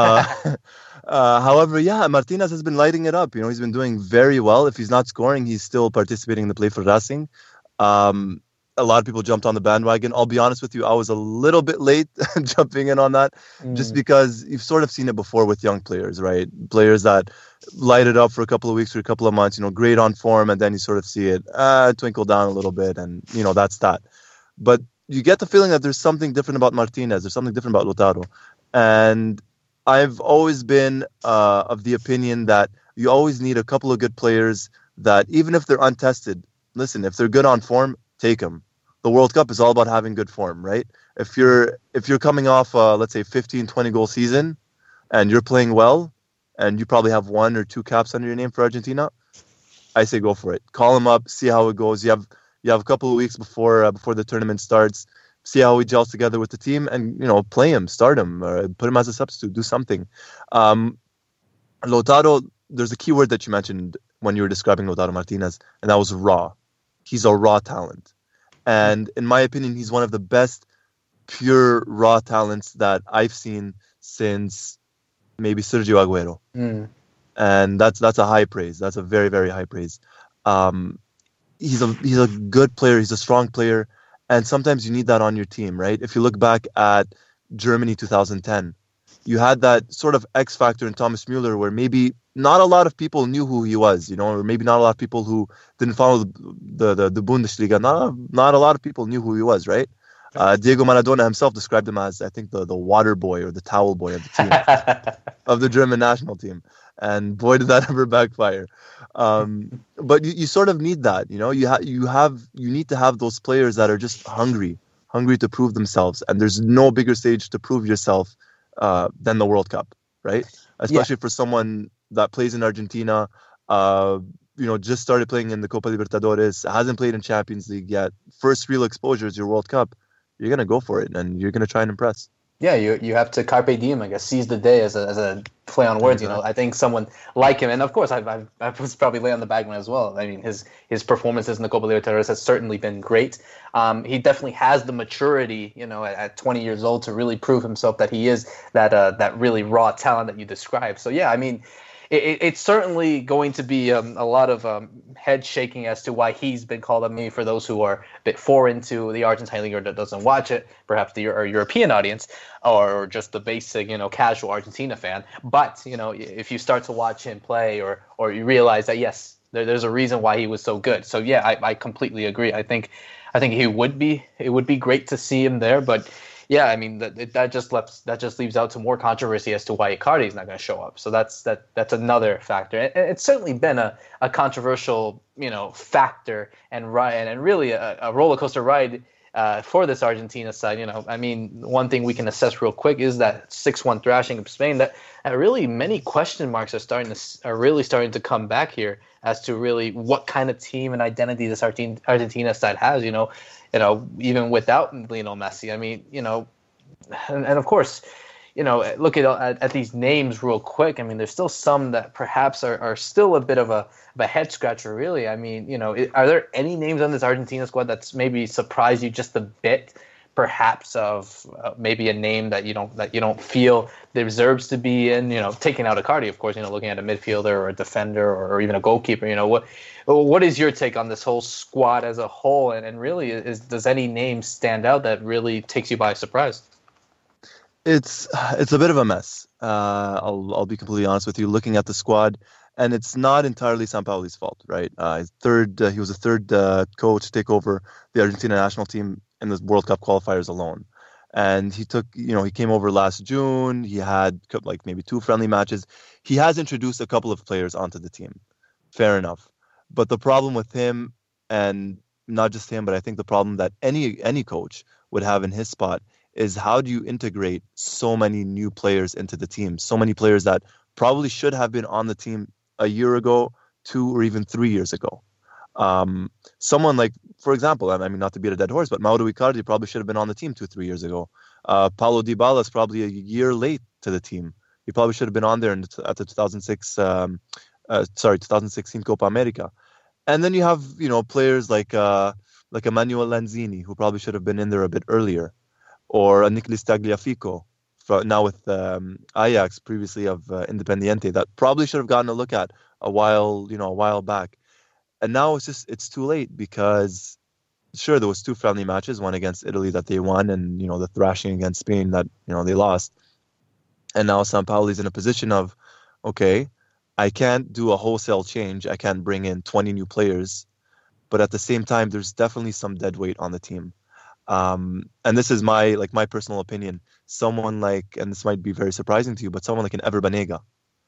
However, yeah, Martinez has been lighting it up. He's been doing very well. If he's not scoring, he's still participating in the play for Racing. A lot of people jumped on the bandwagon. I'll be honest with you, I was a little bit late jumping in on that, just because you've sort of seen it before with young players, right? Players that light it up for a couple of weeks or a couple of months, great on form, and then you sort of see it twinkle down a little bit, and that's that. But you get the feeling that there's something different about Martinez. There's something different about Lautaro, and I've always been of the opinion that you always need a couple of good players that, even if they're untested, listen, if they're good on form, take them. The World Cup is all about having good form, right? If you're coming off, let's say, 15, 20 goal season, and you're playing well, and you probably have 1 or 2 caps under your name for Argentina, I say go for it. Call him up, see how it goes. You have a couple of weeks before the tournament starts. See how he gels together with the team, and play him, start him, or put him as a substitute, do something. Lautaro, there's a key word that you mentioned when you were describing Lautaro Martinez, and that was raw. He's a raw talent. And in my opinion, he's one of the best pure raw talents that I've seen since maybe Sergio Aguero. And that's a high praise. That's a very, very high praise. He's a good player. He's a strong player. And sometimes you need that on your team, right? If you look back at Germany 2010, you had that sort of X factor in Thomas Müller where maybe not a lot of people knew who he was, or maybe not a lot of people who didn't follow the Bundesliga. Not a lot of people knew who he was, right? Diego Maradona himself described him as, I think, the water boy or the towel boy of the team, of the German national team. And boy, did that ever backfire. But you sort of need that, you need to have those players that are just hungry to prove themselves. And there's no bigger stage to prove yourself than the World Cup, right? Especially for someone that plays in Argentina, just started playing in the Copa Libertadores, hasn't played in Champions League yet. First real exposure is your World Cup. You're going to go for it, and you're going to try and impress. Yeah, you have to carpe diem, I guess, seize the day as a play on words. I think someone like him, and of course, I was probably lay on the bagman as well. I mean, his performances in the Copa Libertadores has certainly been great. He definitely has the maturity, at 20 years old, to really prove himself that he is that really raw talent that you described. So yeah, I mean, it's certainly going to be a lot of head shaking as to why he's been called up. Maybe for those who are a bit foreign to the Argentine league or that doesn't watch it, perhaps the European audience or just the basic casual Argentina fan. But if you start to watch him play or you realize that yes, there's a reason why he was so good. So yeah, I completely agree. I think it would be great to see him there, but. Yeah, I mean that just leaves out to more controversy as to why Icardi is not going to show up. So that's another factor. And it's certainly been a controversial factor and really a roller coaster ride for this Argentina side. I mean, one thing we can assess real quick is that 6-1 thrashing of Spain. That really many question marks are really starting to come back here as to really what kind of team and identity this Argentina side has. Even without Lionel Messi. I mean, and of course, look at these names real quick. I mean, there's still some that perhaps are still a bit of a head scratcher, really. I mean, are there any names on this Argentina squad that's maybe surprised you just a bit, perhaps of maybe a name that you don't feel deserves to be in? Taking out Icardi, of course. Looking at a midfielder or a defender or even a goalkeeper. What is your take on this whole squad as a whole? And really, does any name stand out that really takes you by surprise? It's a bit of a mess. I'll be completely honest with you. Looking at the squad, and it's not entirely Sampaoli's fault, right? He was the third coach to take over the Argentina national team in the World Cup qualifiers alone, and he came over last June. He had like maybe 2 friendly matches. He has introduced a couple of players onto the team, fair enough. But the problem with him, and not just him, but I think the problem that any coach would have in his spot, is how do you integrate so many new players into the team? So many players that probably should have been on the team a year ago, 2 or even 3 years ago. Someone like, for example, I mean, not to beat a dead horse, but Mauro Icardi probably should have been on the team 2-3 years ago. Paulo Dybala is probably a year late to the team. He probably should have been on there at the 2016 Copa America. And then you have, players like Emmanuel Lanzini, who probably should have been in there a bit earlier. Or a Nicolas Tagliafico, now with Ajax, previously of Independiente, that probably should have gotten a look at a while back. And now it's too late, because sure, there was 2 friendly matches, one against Italy that they won, and the thrashing against Spain that they lost. And now Sampaoli's in a position of, okay, I can't do a wholesale change. I can't bring in 20 new players, but at the same time, there's definitely some dead weight on the team. And this is my personal opinion. Someone like, and this might be very surprising to you, but someone like an Ever Banega,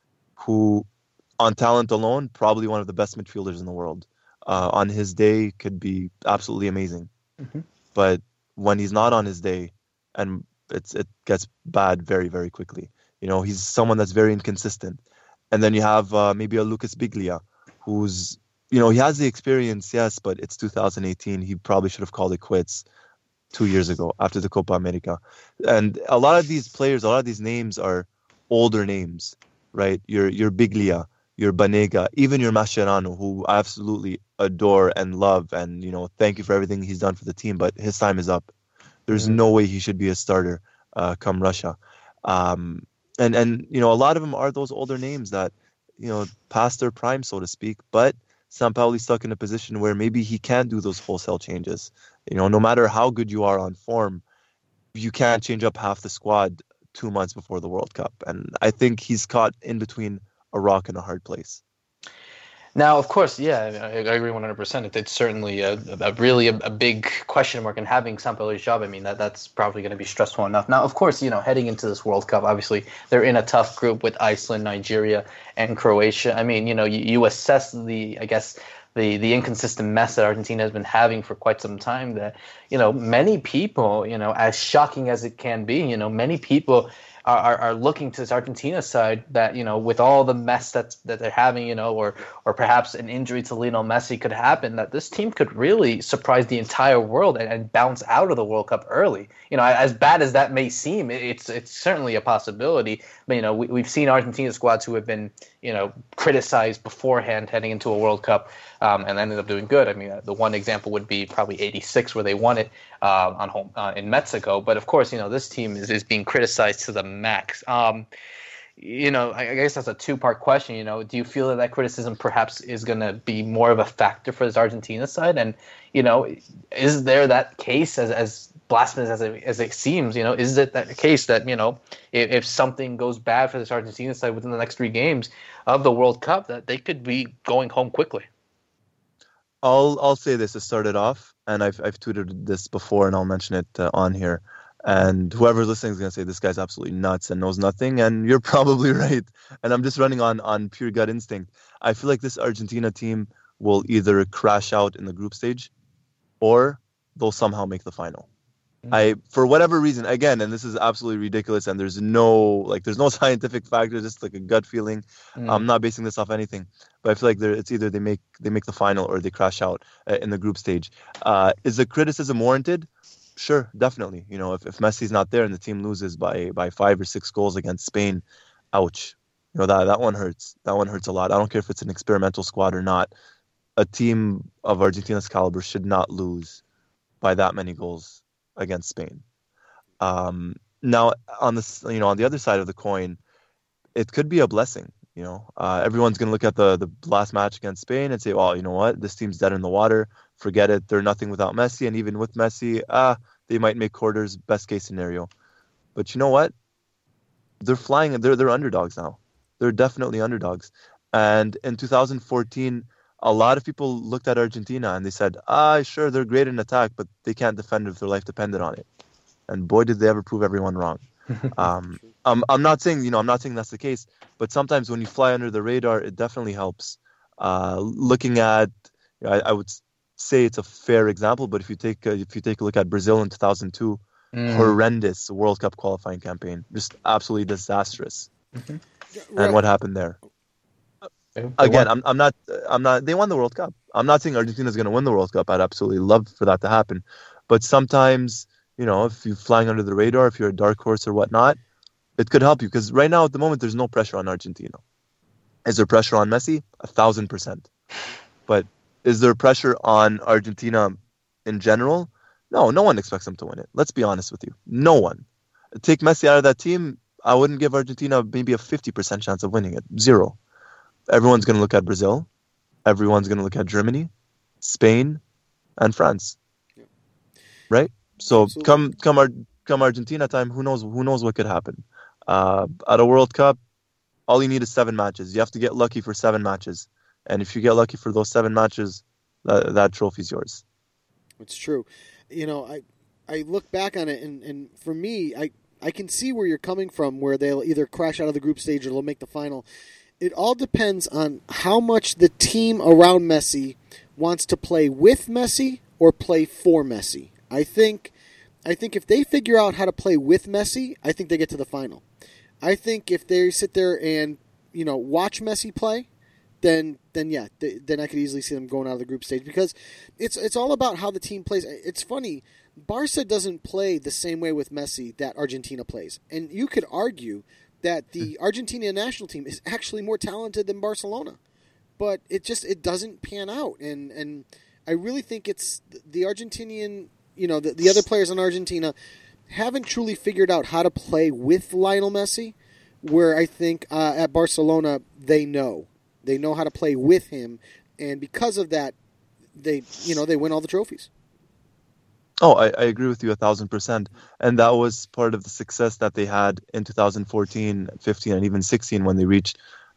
who on talent alone, probably one of the best midfielders in the world. On his day could be absolutely amazing. Mm-hmm. But when he's not on his day, and it gets bad very, very quickly. He's someone that's very inconsistent. And then you have maybe a Lucas Biglia, who's, he has the experience, yes, but it's 2018. He probably should have called it quits 2 years ago after the Copa America. And a lot of these players, a lot of these names are older names, right? Your Biglia, your Banega, even your Mascherano, who I absolutely adore and love, and thank you for everything he's done for the team, but his time is up. There's no way he should be a starter come Russia. And a lot of them are those older names that past their prime, so to speak, but Sampaoli's stuck in a position where maybe he can't do those wholesale changes. No matter how good you are on form, you can't change up half the squad 2 months before the World Cup. And I think he's caught in between a rock and a hard place. Now, of course, yeah, I agree 100%. It's certainly a big question mark in having Sampaoli's job. I mean, that's probably going to be stressful enough. Now, of course, heading into this World Cup, obviously, they're in a tough group with Iceland, Nigeria, and Croatia. I mean, you assess the inconsistent mess that Argentina has been having for quite some time, that, many people, as shocking as it can be, many people are looking to this Argentina side that, with all the mess that they're having, or perhaps an injury to Lionel Messi could happen, that this team could really surprise the entire world and bounce out of the World Cup early. As bad as that may seem, it's certainly a possibility. But, we've seen Argentina squads who have been, criticized beforehand heading into a World Cup and ended up doing good. I mean, the one example would be probably '86, where they won it on home in Mexico. But of course, this team is being criticized to the max. I guess that's a 2-part question. Do you feel that criticism perhaps is going to be more of a factor for this Argentina side? And, is there that case, as blasphemous as it seems, is it that case that, if something goes bad for this Argentina side within the next 3 games of the World Cup, that they could be going home quickly? I'll say this to start it off, and I've tweeted this before, and I'll mention it on here. And whoever's listening is going to say, this guy's absolutely nuts and knows nothing. And you're probably right. And I'm just running on pure gut instinct. I feel like this Argentina team will either crash out in the group stage, or they'll somehow make the final. For whatever reason, again, and this is absolutely ridiculous, and there's no scientific factor, just like a gut feeling. I'm not basing this off anything, but I feel like it's either they make the final or they crash out in the group stage. Is the criticism warranted? Sure, definitely. If Messi's not there and the team loses by 5 or 6 goals against Spain, ouch. That one hurts. That one hurts a lot. I don't care if it's an experimental squad or not. A team of Argentina's caliber should not lose by that many goals against Spain. Now, on the other side of the coin, it could be a blessing. Everyone's going to look at the last match against Spain and say, well, you know what? This team's dead in the water. Forget it. They're nothing without Messi. And even with Messi, they might make quarters, best case scenario. But you know what? They're flying. They're underdogs now. They're definitely underdogs. And in 2014, a lot of people looked at Argentina and they said, sure, they're great in attack, but they can't defend if their life depended on it. And boy, did they ever prove everyone wrong. I'm not saying that's the case, but sometimes when you fly under the radar, it definitely helps. Looking at, I would say it's a fair example, but if you take a look at Brazil in 2002, horrendous World Cup qualifying campaign, just absolutely disastrous. And what happened there? Again, I'm not. They won the World Cup. I'm not saying Argentina's going to win the World Cup. I'd absolutely love for that to happen. But sometimes, if you're flying under the radar, if you're a dark horse or whatnot, it could help you. Because right now, at the moment, there's no pressure on Argentina. Is there pressure on Messi? 1,000%. But is there pressure on Argentina in general? No one expects them to win it. Let's be honest with you. No one. Take Messi out of that team, I wouldn't give Argentina maybe a 50% chance of winning it. 0. Everyone's going to look at Brazil. Everyone's going to look at Germany, Spain, and France. Yeah. Right? So come Argentina time, who knows what could happen. At a World Cup, all you need is 7 matches. You have to get lucky for 7 matches. And if you get lucky for those 7 matches, that trophy's yours. It's true. I look back on it, and for me, I can see where you're coming from, where they'll either crash out of the group stage or they'll make the final. It all depends on how much the team around Messi wants to play with Messi or play for Messi. I think if they figure out how to play with Messi, I think they get to the final. I think if they sit there and watch Messi play, then I could easily see them going out of the group stage, because it's all about how the team plays. It's funny, Barca doesn't play the same way with Messi that Argentina plays, and you could argue that the Argentinian national team is actually more talented than Barcelona, but it doesn't pan out, and I really think it's the Argentinian, the other players in Argentina haven't truly figured out how to play with Lionel Messi, where I think at Barcelona they know how to play with him, and because of that, they win all the trophies. Oh, I agree with you 1,000%. And that was part of the success that they had in 2014, 15, and even 16 when they reached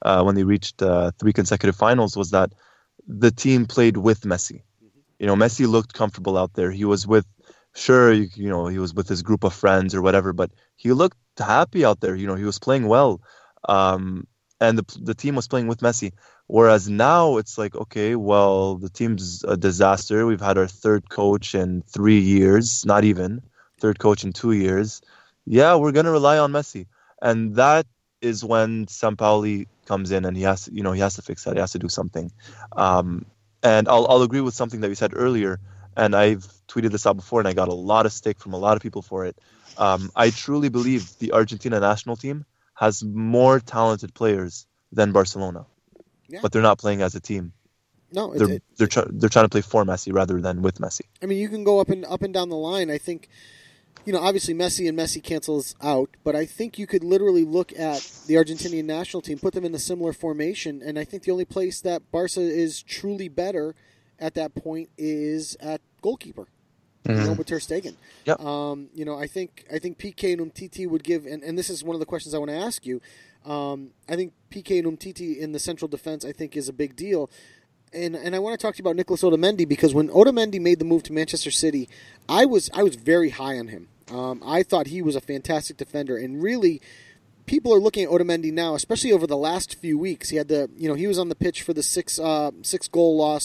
3 consecutive finals, was that the team played with Messi. Messi looked comfortable out there. He was with, he was with his group of friends or whatever, but he looked happy out there. He was playing well. And the team was playing with Messi. Whereas now it's like, okay, well, the team's a disaster. We've had our 3rd coach in 3 years, not even 3rd coach in 2 years. Yeah, we're going to rely on Messi. And that is when Sampaoli comes in and he has to fix that. He has to do something. And I'll agree with something that you said earlier. And I've tweeted this out before and I got a lot of stick from a lot of people for it. I truly believe the Argentina national team has more talented players than Barcelona. Yeah. But they're not playing as a team. No, they're trying to play for Messi rather than with Messi. I mean, you can go up and down the line. I think, obviously Messi cancels out, but I think you could literally look at the Argentinian national team, put them in a similar formation, and I think the only place that Barca is truly better at that point is at goalkeeper. With Ter Stegen. Yep. I think Piqué and Umtiti would give, and this is one of the questions I want to ask you. I think Piqué and Umtiti in the central defense, I think, is a big deal. And I want to talk to you about Nicolas Otamendi, because when Otamendi made the move to Manchester City, I was very high on him. I thought he was a fantastic defender, and really, people are looking at Otamendi now, especially over the last few weeks. He had he was on the pitch for the six goal loss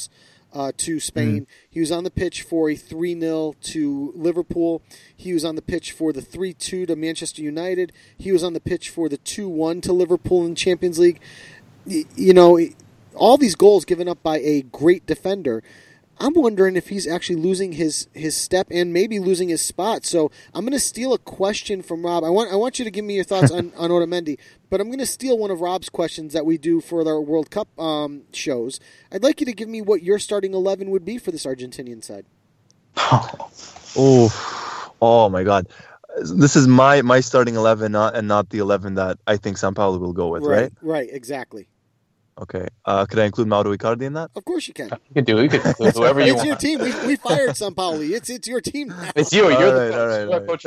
to Spain. He was on the pitch for a 3-0 to Liverpool. He was on the pitch for the 3-2 to Manchester United. He was on the pitch for the 2-1 to Liverpool in Champions League. You know, all these goals given up by a great defender. I'm wondering if he's actually losing his step and maybe losing his spot. So I'm going to steal a question from Rob. I want you to give me your thoughts on Otamendi, but I'm going to steal one of Rob's questions that we do for our World Cup shows. I'd like you to give me what your starting 11 would be for this Argentinian side. Oh my God. This is my starting 11 and not the 11 that I think Sampaoli will go with, right? Right, exactly. Okay. Could I include Mauro Icardi in that? Of course you can. You could include whoever you it's want. your team. We fired Sampaoli. It's your team now. It's you. You're the coach.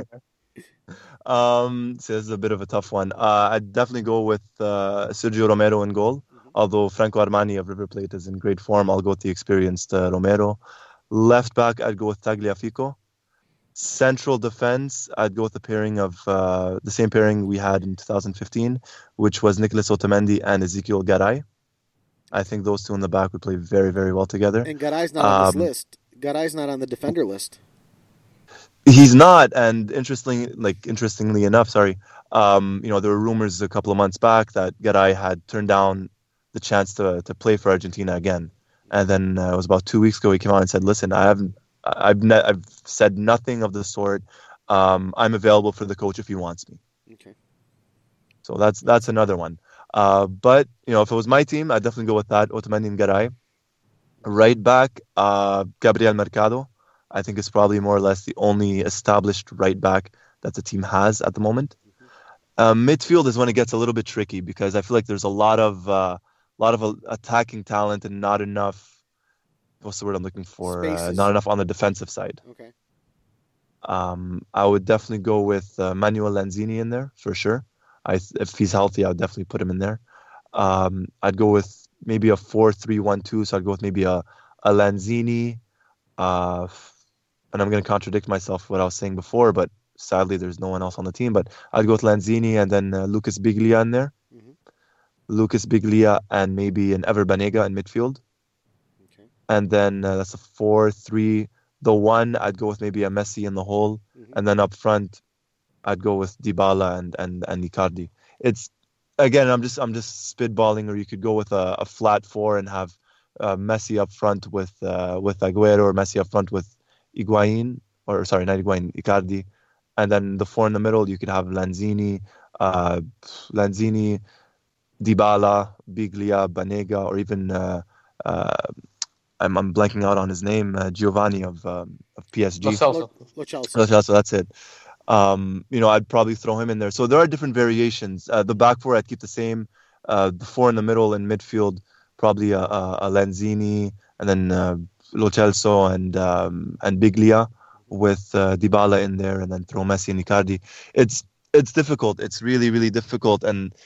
So this is a bit of a tough one. I'd definitely go with Sergio Romero in goal. Although Franco Armani of River Plate is in great form, I'll go with the experienced Romero. Left back, I'd go with Tagliafico. Central defense, I'd go with the pairing of the same pairing we had in 2015, which was Nicolas Otamendi and Ezekiel Garay. I think those two in the back would play very, very well together. And Garay's not on this list. Garay's not on the defender list. He's not, and interestingly enough, there were rumors a couple of months back that Garay had turned down the chance to play for Argentina again, and then it was about 2 weeks ago he came out and said, "Listen, I've said nothing of the sort. I'm available for the coach if he wants me." Okay. So that's another one. But if it was my team, I'd definitely go with that. Otamendi and Garay. Right back, Gabriel Mercado. I think is probably more or less the only established right back that the team has at the moment. Midfield is when it gets a little bit tricky because I feel like there's a lot of attacking talent and not enough. What's the word I'm looking for? Not enough on the defensive side. Okay. I would definitely go with Manuel Lanzini in there for sure. If he's healthy, I would definitely put him in there. I'd go with maybe a 4-3-1-2. So I'd go with maybe a Lanzini. And I'm going to contradict myself with what I was saying before, but sadly there's no one else on the team. But I'd go with Lanzini and then Lucas Biglia in there. Mm-hmm. Lucas Biglia and maybe an Ever Banega in midfield. And then that's a 4-3. The 1, I'd go with maybe a Messi in the hole. Mm-hmm. And then up front, I'd go with Dybala and Icardi. It's, again, I'm just spitballing, or you could go with a flat 4 and have Messi up front with Aguero, or Messi up front with Higuain, or sorry, not Higuain, Icardi. And then the 4 in the middle, you could have Lanzini, Dybala, Biglia, Banega, or even... I'm blanking out on his name, Giovanni of PSG. Lo Celso, that's it. I'd probably throw him in there. So there are different variations. The back 4, I'd keep the same. The 4 in the middle in midfield, probably a Lanzini, and then Lo Celso and Biglia with Dybala in there, and then throw Messi and Icardi. It's difficult. It's really, really difficult. And,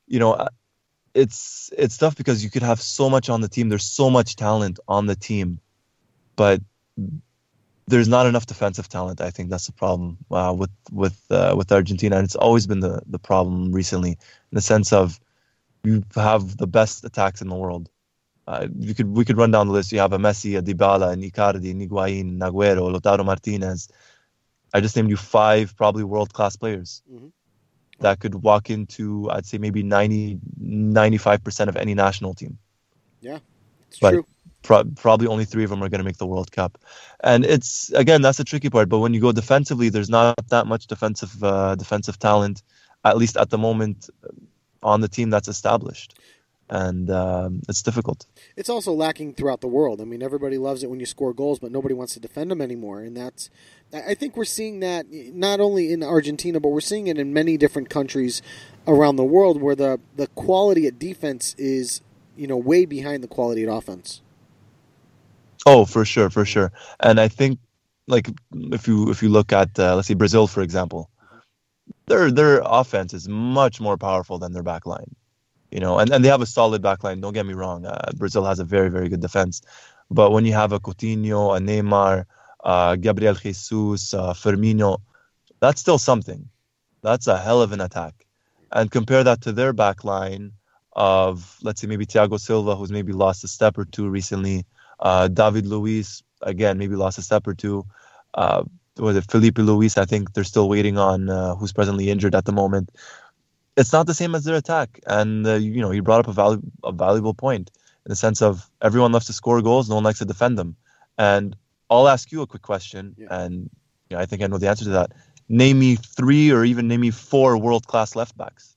it's tough because you could have so much on the team. There's so much talent on the team, but there's not enough defensive talent. I think that's the problem with Argentina, and it's always been the problem recently, in the sense of you have the best attacks in the world. We could run down the list. You have a Messi, a Dybala, an Icardi, an Higuain, an Aguero, Lautaro Martinez. I just named you 5 probably world-class players. Mm-hmm. That could walk into, I'd say, maybe 90-95% of any national team. Yeah, it's true. Probably only 3 of them are going to make the World Cup. And it's, again, that's the tricky part. But when you go defensively, there's not that much defensive talent, at least at the moment, on the team that's established. And it's difficult. It's also lacking throughout the world. I mean, everybody loves it when you score goals, but nobody wants to defend them anymore. And I think we're seeing that not only in Argentina, but we're seeing it in many different countries around the world, where the quality at defense is, way behind the quality at offense. Oh, for sure. And I think, like, if you look at, let's say, Brazil, for example, their offense is much more powerful than their back line. And they have a solid back line. Don't get me wrong. Brazil has a very, very good defense. But when you have a Coutinho, a Neymar, Gabriel Jesus, Firmino, that's still something. That's a hell of an attack. And compare that to their back line of, let's say, maybe Thiago Silva, who's maybe lost a step or two recently, David Luiz, again, maybe lost a step or two. Was it Felipe Luis? I think they're still waiting on, who's presently injured at the moment. It's not the same as their attack. And, you brought up a valuable point in the sense of everyone loves to score goals, no one likes to defend them. And I'll ask you a quick question, and I think I know the answer to that. Name me 3 or even name me 4 world-class left-backs.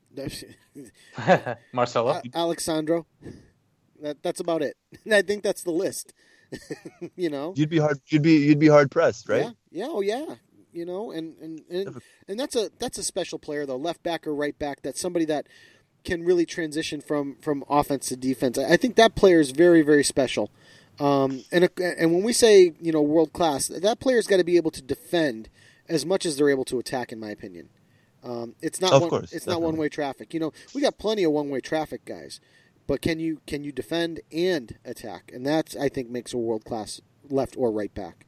Marcelo? Alexandro. That's about it. I think that's the list. You'd be hard pressed, right? Yeah. Oh yeah. And that's a special player though, left back or right back. That's somebody that can really transition from offense to defense. I think that player is very, very special. And when we say world class, that player's got to be able to defend as much as they're able to attack, in my opinion. It's not not one way traffic. We got plenty of one way traffic guys. But can you defend and attack? And that's, I think, makes a world-class left or right back.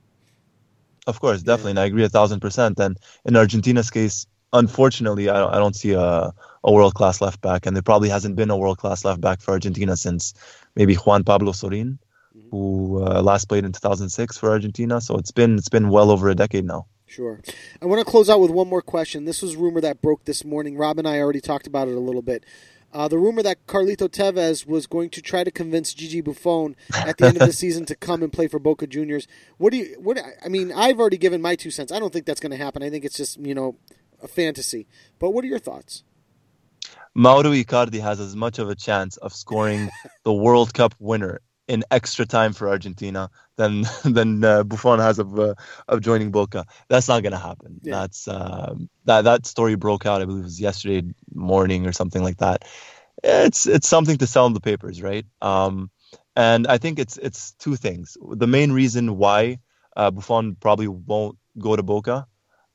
Of course, definitely. And I agree 1,000%. And in Argentina's case, unfortunately, I don't see a world-class left back. And there probably hasn't been a world-class left back for Argentina since maybe Juan Pablo Sorin, who last played in 2006 for Argentina. So it's been well over a decade now. Sure. I want to close out with one more question. This was a rumor that broke this morning. Rob and I already talked about it a little bit. The rumor that Carlito Tevez was going to try to convince Gigi Buffon at the end of the season to come and play for Boca Juniors. I've already given my 2 cents. I don't think that's going to happen. I think it's just, a fantasy. But what are your thoughts? Mauro Icardi has as much of a chance of scoring the World Cup winner in extra time for Argentina than Buffon has of joining Boca. That's not going to happen. Yeah. That's that story broke out, I believe it was yesterday morning or something like that. It's something to sell in the papers, right? And I think it's 2 things. The main reason why Buffon probably won't go to Boca,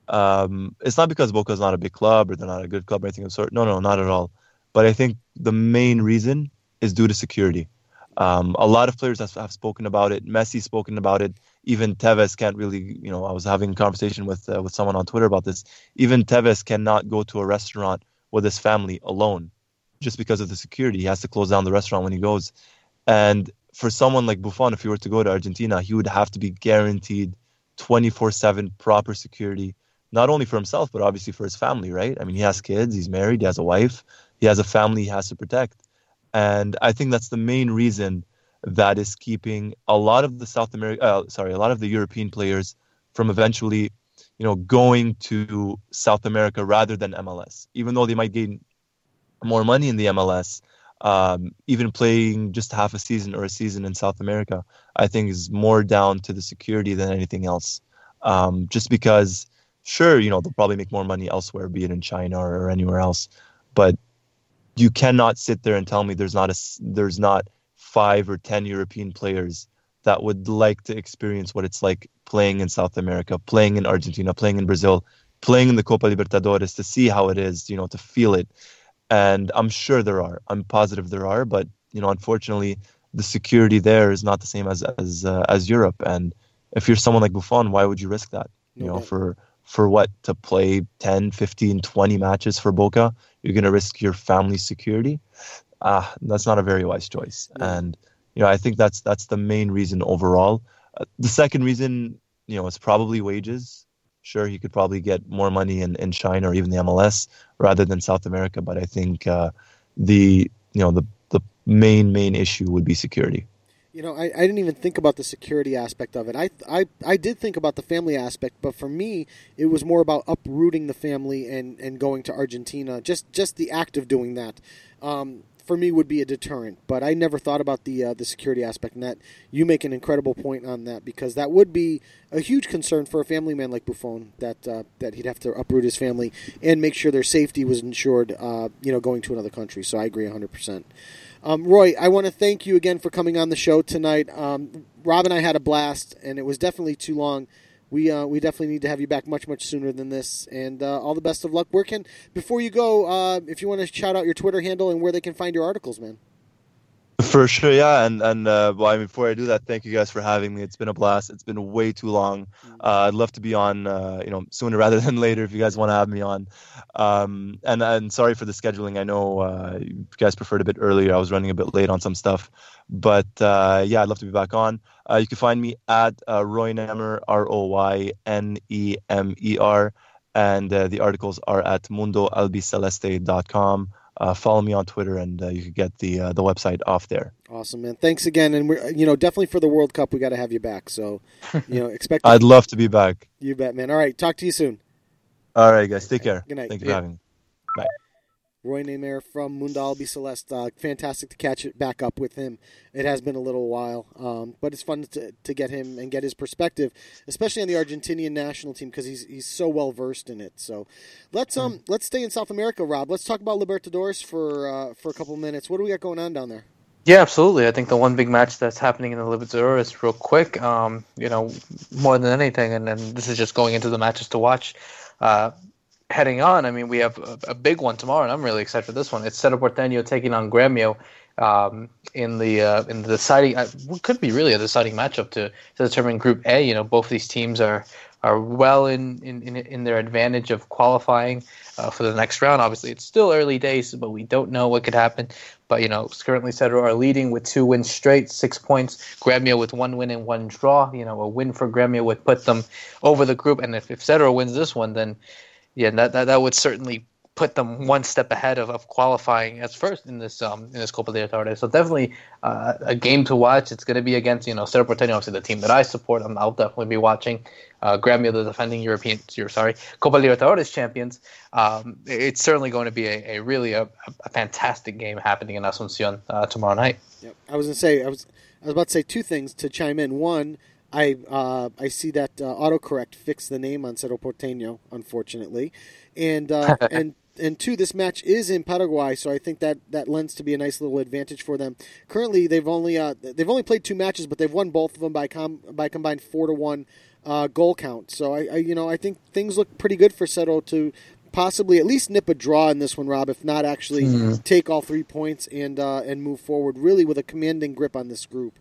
it's not because Boca is not a big club or they're not a good club or anything of the sort. No, not at all. But I think the main reason is due to security. A lot of players have spoken about it. Messi's spoken about it. Even Tevez can't really, I was having a conversation with someone on Twitter about this. Even Tevez cannot go to a restaurant with his family alone just because of the security. He has to close down the restaurant when he goes. And for someone like Buffon, if he were to go to Argentina, he would have to be guaranteed 24/7 proper security, not only for himself, but obviously for his family, right? I mean, he has kids, he's married, he has a wife, he has a family he has to protect. And I think that's the main reason that is keeping a lot of the European players from eventually, going to South America rather than MLS. Even though they might gain more money in the MLS, even playing just half a season or a season in South America, I think is more down to the security than anything else. Just because, sure, they'll probably make more money elsewhere, be it in China or anywhere else, but you cannot sit there and tell me there's not 5 or 10 European players that would like to experience what it's like playing in South America, playing in Argentina, playing in Brazil, playing in the Copa Libertadores, to see how it is, to feel it. And I'm sure there are. I'm positive there are. But, unfortunately, the security there is not the same as Europe. And if you're someone like Buffon, why would you risk that? For what? To play 10, 15, 20 matches for Boca? You're going to risk your family's security? That's not a very wise choice. Yeah. And, I think that's the main reason overall. The second reason, is probably wages. Sure, he could probably get more money in China or even the MLS rather than South America. But I think the main issue would be security. I didn't even think about the security aspect of it. I did think about the family aspect, but for me, it was more about uprooting the family and going to Argentina. Just the act of doing that, for me, would be a deterrent. But I never thought about the security aspect, and that you make an incredible point on that, because that would be a huge concern for a family man like Buffon, that he'd have to uproot his family and make sure their safety was ensured, going to another country. So I agree 100%. Roy, I want to thank you again for coming on the show tonight. Rob and I had a blast, and it was definitely too long. We definitely need to have you back much, much sooner than this, and all the best of luck. Before you go, if you want to shout out your Twitter handle and where they can find your articles, man. For sure, yeah, and well, I mean, before I do that, thank you guys for having me. It's been a blast. It's been way too long. I'd love to be on, sooner rather than later if you guys want to have me on. And sorry for the scheduling. I know you guys preferred a bit earlier. I was running a bit late on some stuff, but yeah, I'd love to be back on. You can find me at Roy Nemer, RoyNemer, and the articles are at mundoalbiceleste.com. Follow me on Twitter, and you can get the website off there. Awesome, man. Thanks again, and we're definitely for the World Cup we got to have you back. So expect. I'd love to be back. You bet, man. All right, talk to you soon. All right, guys. Take care. Good night. Thank you for having me. Bye. Roy Nemer from Mundo Albiceleste. Fantastic to catch it back up with him. It has been a little while, but it's fun to get him and get his perspective, especially on the Argentinian national team because he's so well versed in it. So let's stay in South America, Rob. Let's talk about Libertadores for a couple minutes. What do we got going on down there? Yeah, absolutely. I think the one big match that's happening in the Libertadores, real quick, more than anything, and this is just going into the matches to watch. Heading on, I mean, we have a big one tomorrow, and I'm really excited for this one. It's Cerro Porteño taking on Gremio in the deciding, what could be really a deciding matchup to determine Group A. Both these teams are well in their advantage of qualifying for the next round. Obviously, it's still early days, but we don't know what could happen. But currently Cerro are leading with 2 wins straight, 6 points. Gremio with 1 win and 1 draw. A win for Gremio would put them over the group, and if Cerro wins this one, then that would certainly put them one step ahead of qualifying as first in this Copa Libertadores. So definitely a game to watch. It's going to be against Cerro Porteño, obviously the team that I support. I'll definitely be watching. Gremio, the defending Copa Libertadores champions. It's certainly going to be a really fantastic game happening in Asunción tomorrow night. Yep. I was about to say 2 things to chime in. One, I see that autocorrect fixed the name on Cerro Porteño, unfortunately, and 2, this match is in Paraguay, so I think that lends to be a nice little advantage for them. Currently, they've only played 2 matches, but they've won both of them by combined 4-1 goal count. So I think things look pretty good for Cerro to possibly at least nip a draw in this one, Rob, if not actually take all 3 points and move forward really with a commanding grip on this group.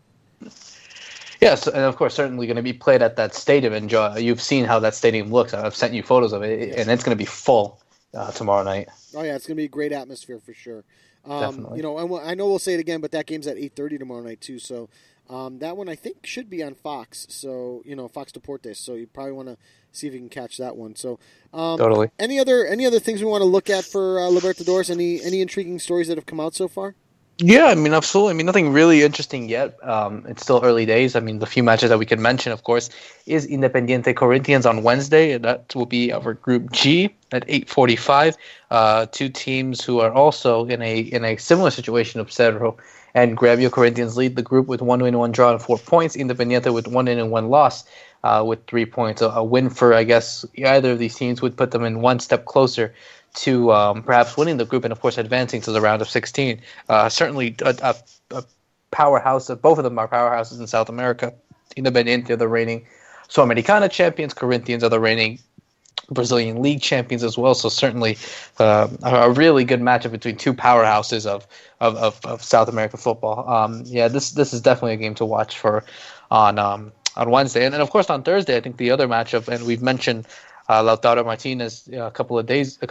Yes, and of course, certainly going to be played at that stadium. And Joe, you've seen how that stadium looks. I've sent you photos of it, and it's going to be full tomorrow night. Oh yeah, it's going to be a great atmosphere for sure. Definitely. I know we'll say it again, but that game's at 8:30 tomorrow night too. So that one I think should be on Fox. So Fox Deportes. So you probably want to see if you can catch that one. So totally. Any other things we want to look at for Libertadores? Any intriguing stories that have come out so far? Yeah, I mean, absolutely. I mean, nothing really interesting yet. It's still early days. I mean, the few matches that we can mention, of course, is Independiente Corinthians on Wednesday. That will be our Group G at 8:45. 2 teams who are also in a similar situation of Cerro and Gremio. Corinthians lead the group with 1 win, 1 draw, and 4 points. Independiente with 1 win and 1 loss with 3 points. A win for, I guess, either of these teams would put them in one step closer to perhaps winning the group and, of course, advancing to the round of 16. Certainly a powerhouse. Both of them are powerhouses in South America. Independiente are the reigning Sudamericana champions. Corinthians are the reigning Brazilian League champions as well. So certainly a really good matchup between 2 powerhouses of South American football. This is definitely a game to watch for on Wednesday. And then, of course, on Thursday, I think the other matchup, and we've mentioned Lautaro Martinez a couple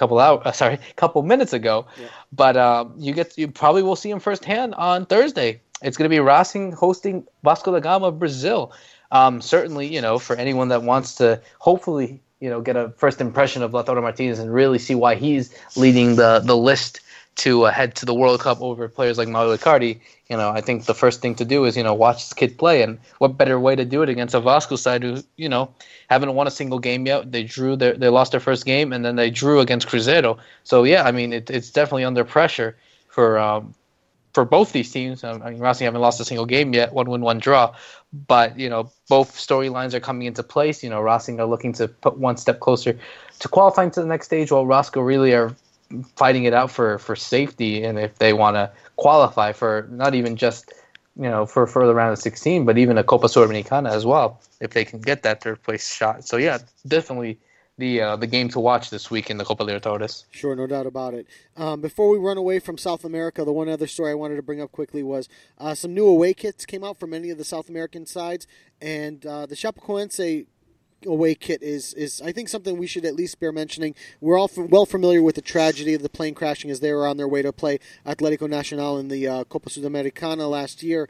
minutes ago, but you probably will see him firsthand on Thursday. It's going to be Racing hosting Vasco da Gama of Brazil. Certainly, for anyone that wants to hopefully get a first impression of Lautaro Martinez and really see why he's leading the list to head to the World Cup over players like Mauro Icardi. I think the first thing to do is watch this kid play, and what better way to do it against a Vasco side who haven't won a single game yet. They lost their first game, and then they drew against Cruzeiro. So yeah, I mean it's definitely under pressure for both these teams. Racing haven't lost a single game yet, 1 win, 1 draw, but both storylines are coming into place. Racing are looking to put one step closer to qualifying to the next stage, while Vasco really are fighting it out for safety, and if they want to qualify for not even just for the round of 16, but even a Copa Sudamericana as well, if they can get that 3rd place shot. So yeah, definitely the game to watch this week in the Copa Libertadores. Sure, no doubt about it. Before we run away from South America, the one other story I wanted to bring up quickly was some new away kits came out for many of the South American sides, and the Chapecoense away kit is I think something we should at least bear mentioning. We're all well familiar with the tragedy of the plane crashing as they were on their way to play Atlético Nacional in the Copa Sudamericana last year.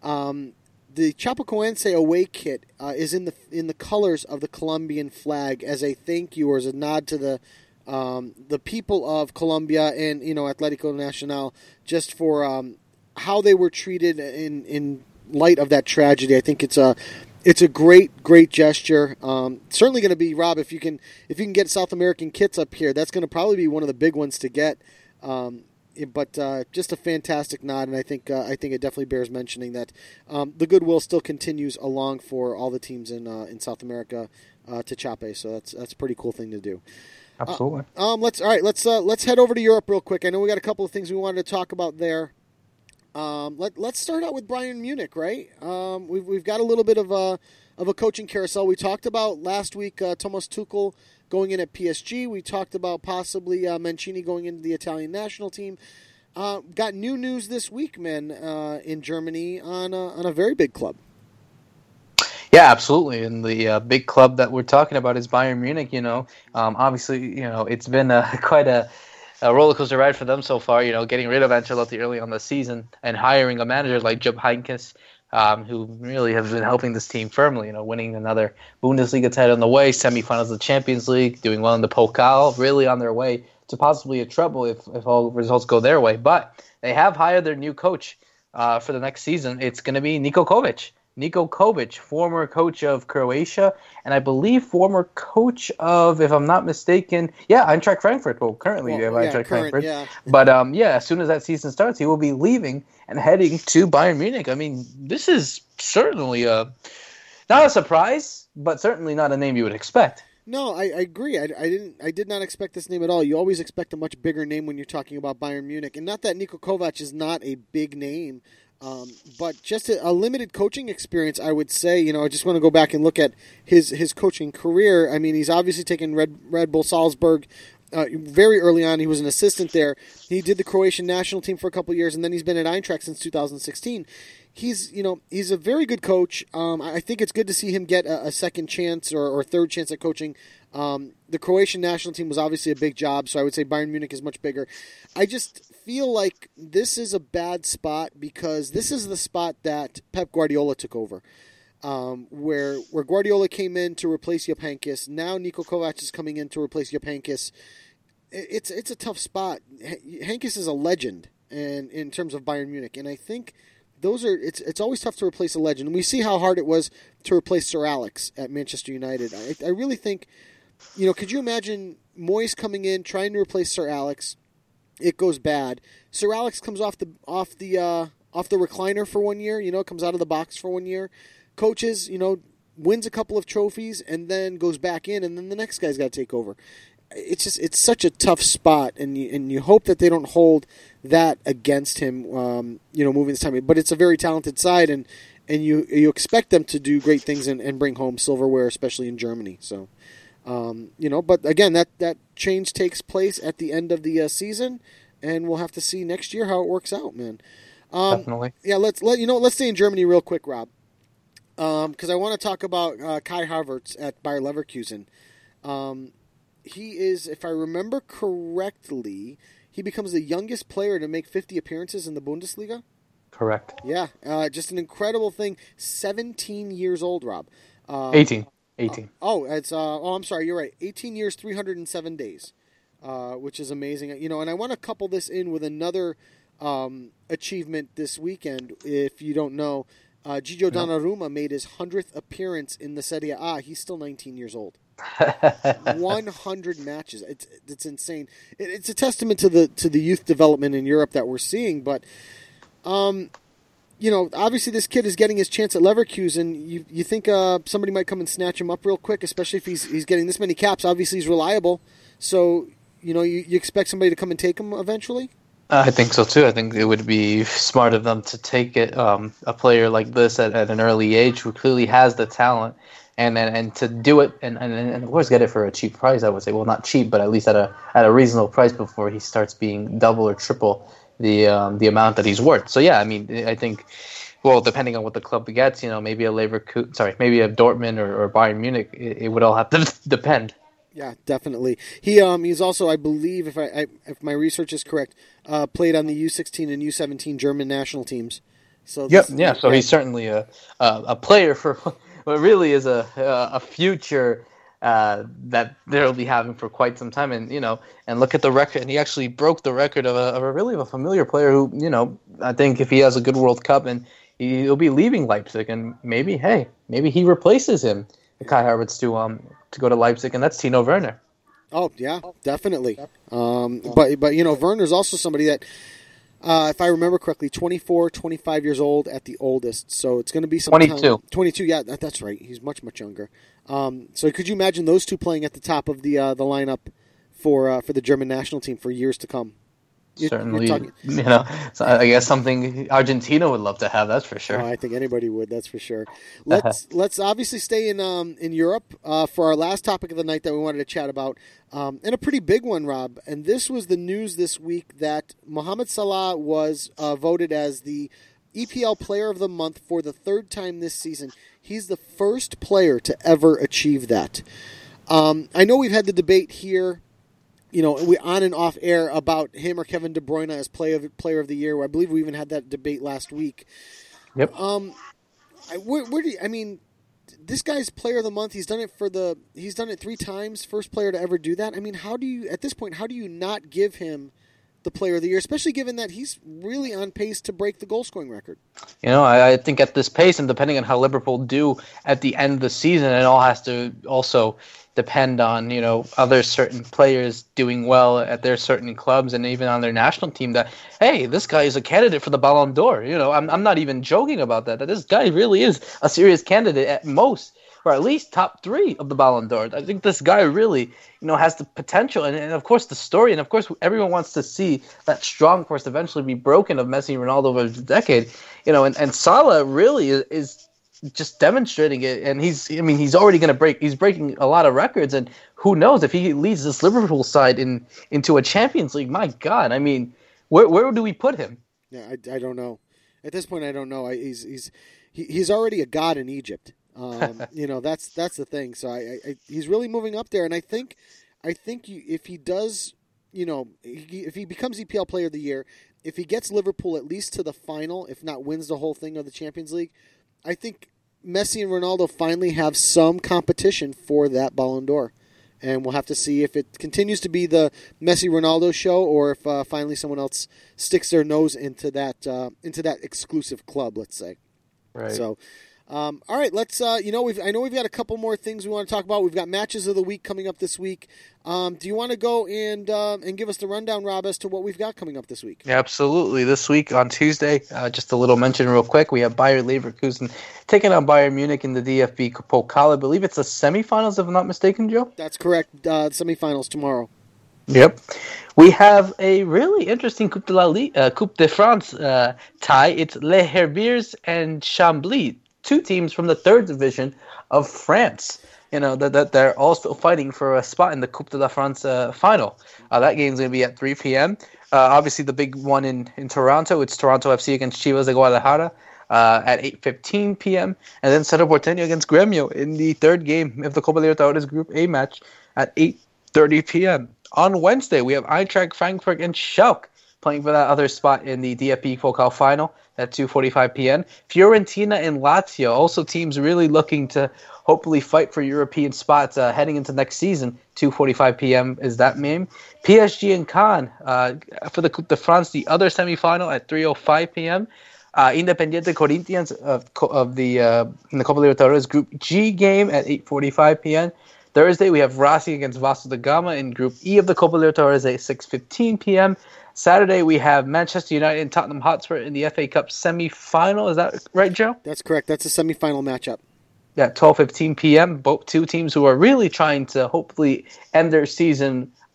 The Chapecoense away kit is in the colors of the Colombian flag as a thank you or as a nod to the people of Colombia and Atlético Nacional just for how they were treated in light of that tragedy. I think it's a great gesture. Certainly going to be, Rob, if you can get South American kits up here, that's going to probably be one of the big ones to get. But just a fantastic nod, and I think it definitely bears mentioning that the goodwill still continues along for all the teams in South America to Chape. So that's a pretty cool thing to do. Absolutely. Let's head over to Europe real quick. I know we got a couple of things we wanted to talk about there. Let's start out with Bayern Munich, right? We've got a little bit of a coaching carousel. We talked about last week Thomas Tuchel going in at PSG. We talked about possibly Mancini going into the Italian national team. Got new news this week, man, in Germany on a very big club. Yeah, absolutely. And the big club that we're talking about is Bayern Munich. Obviously, it's been quite a roller coaster ride for them so far. Getting rid of Ancelotti early on the season and hiring a manager like Jupp Heynckes, who really has been helping this team firmly. Winning another Bundesliga title on the way, semifinals of the Champions League, doing well in the Pokal, really on their way to possibly a treble if all results go their way. But they have hired their new coach for the next season. It's going to be Niko Kovac. Niko Kovac, former coach of Croatia, and I believe former coach of, if I'm not mistaken, Eintracht Frankfurt. Well, currently you have Eintracht Frankfurt. Yeah. But as soon as that season starts, he will be leaving and heading to Bayern Munich. I mean, this is certainly not a surprise, but certainly not a name you would expect. No, I agree. I did not expect this name at all. You always expect a much bigger name when you're talking about Bayern Munich, and not that Niko Kovac is not a big name. But just a limited coaching experience, I would say. I just want to go back and look at his coaching career. I mean, he's obviously taken Red Bull Salzburg very early on. He was an assistant there. He did the Croatian national team for a couple of years, and then he's been at Eintracht since 2016. He's a very good coach. I think it's good to see him get a second chance or third chance at coaching. The Croatian national team was obviously a big job, so I would say Bayern Munich is much bigger. I just feel like this is a bad spot because this is the spot that Pep Guardiola took over, where Guardiola came in to replace Jupp Heynckes. Now Niko Kovac is coming in to replace Jupp Heynckes. It's a tough spot. Heynckes is a legend in terms of Bayern Munich, and I think it's always tough to replace a legend. And we see how hard it was to replace Sir Alex at Manchester United. I really think, could you imagine Moyes coming in trying to replace Sir Alex? It goes bad. Sir Alex comes off the recliner for 1 year. Comes out of the box for 1 year. Coaches, wins a couple of trophies and then goes back in, and then the next guy's got to take over. It's such a tough spot, and you hope that they don't hold that against him. Moving this time, but it's a very talented side, and you expect them to do great things and bring home silverware, especially in Germany. So. But again, that change takes place at the end of the season, and we'll have to see next year how it works out, man. Definitely. Yeah, let's stay in Germany real quick, Rob, because I want to talk about Kai Havertz at Bayer Leverkusen. He is, if I remember correctly, he becomes the youngest player to make 50 appearances in the Bundesliga. Correct. Yeah, just an incredible thing. 17 years old, Rob. 18. I'm sorry, you're right. 18 years, 307 days, which is amazing. And I want to couple this in with another achievement this weekend. If you don't know, Gigio Donnarumma made his 100th appearance in the Serie A. He's still 19 years old. 100 matches. It's insane. It's a testament to the youth development in Europe that we're seeing, but obviously this kid is getting his chance at Leverkusen. You think somebody might come and snatch him up real quick, especially if he's getting this many caps. Obviously he's reliable, so you expect somebody to come and take him eventually. I think so too. I think it would be smart of them to take it a player like this at an early age who clearly has the talent, and to do it and of course get it for a cheap price. I would say, well, not cheap, but at least at a reasonable price before he starts being double or triple the amount that he's worth. So yeah, I mean, I think, well, depending on what the club gets, maybe a maybe a Dortmund or Bayern Munich, it would all have to depend. Yeah, definitely. He's also, I believe, if my research is correct, played on the U16 and U17 German national teams. So So he's certainly a player for what really is a future that they'll be having for quite some time. And and look at the record. And he actually broke the record of a familiar player who I think if he has a good World Cup and he'll be leaving Leipzig, and maybe he replaces him, Kai Havertz, to go to Leipzig, and that's Timo Werner. Oh yeah, definitely. But Werner's also somebody that, if I remember correctly, 24, 25 years old at the oldest. So it's going to be some 22. 22. Yeah, that's right. He's much younger. So could you imagine those two playing at the top of the lineup for the German national team for years to come? Certainly, so I guess something Argentina would love to have. That's for sure. I think anybody would. That's for sure. Let's obviously stay in Europe for our last topic of the night that we wanted to chat about, and a pretty big one, Rob. And this was the news this week that Mohamed Salah was voted as the EPL Player of the Month for the third time this season. He's the first player to ever achieve that. I know we've had the debate here, we on and off air about him or Kevin De Bruyne as player of the year. I believe we even had that debate last week. Yep. This guy's player of the month. He's done it 3 times. First player to ever do that. I mean, how do you not give him the player of the year, especially given that he's really on pace to break the goal scoring record? I think at this pace, and depending on how Liverpool do at the end of the season, it all has to also depend on other certain players doing well at their certain clubs and even on their national team, that hey, this guy is a candidate for the Ballon d'Or. I'm not even joking about that this guy really is a serious candidate at most, or at least top 3 of the Ballon d'Or. I think this guy really has the potential and of course the story, and of course everyone wants to see that strong course eventually be broken of Messi and Ronaldo over the decade. And Salah really is just demonstrating it, and he's already going to he's breaking a lot of records, and who knows if he leads this Liverpool side into a Champions League. My God, I mean, where do we put him? Yeah, I don't know. At this point, I don't know. He's already a god in Egypt. That's the thing. So he's really moving up there, and I think if he does, if he becomes EPL Player of the Year, if he gets Liverpool at least to the final, if not wins the whole thing of the Champions League, I think Messi and Ronaldo finally have some competition for that Ballon d'Or. And we'll have to see if it continues to be the Messi-Ronaldo show or if finally someone else sticks their nose into that exclusive club, let's say. Right. So, all right, let's, I know we've got a couple more things we want to talk about. We've got matches of the week coming up this week. Do you want to go and give us the rundown, Rob, as to what we've got coming up this week? Yeah, absolutely. This week on Tuesday, just a little mention real quick, we have Bayer Leverkusen taking on Bayern Munich in the DFB Pokal. I believe it's the semifinals, if I'm not mistaken, Joe? That's correct. Semifinals tomorrow. Yep. We have a really interesting Coupe de France tie. It's Les Herbiers and Chambly, 2 teams from the 3rd division of France. That they're also fighting for a spot in the Coupe de la France final. That game's going to be at 3 p.m. Obviously, the big one in Toronto, it's Toronto FC against Chivas de Guadalajara at 8:15 p.m. And then Cerro Porteño against Gremio in the 3rd game of the Copa Libertadores Group A match at 8:30 p.m. On Wednesday, we have Eintracht Frankfurt and Schalke playing for that other spot in the DFB Pokal final at 2:45 p.m. Fiorentina and Lazio, also teams really looking to hopefully fight for European spots heading into next season. 2:45 p.m. is that game. PSG and Cannes for the Coupe de France, the other semifinal at 3:05 p.m. Independiente Corinthians in the Copa Libertadores Group G game at 8:45 p.m. Thursday, we have Racing against Vasco da Gama in Group E of the Copa Libertadores at 6:15 p.m. Saturday, we have Manchester United and Tottenham Hotspur in the FA Cup semi-final. Is that right, Joe? That's correct. That's a semi-final matchup. Yeah, 12:15 p.m. Both 2 teams who are really trying to hopefully end their season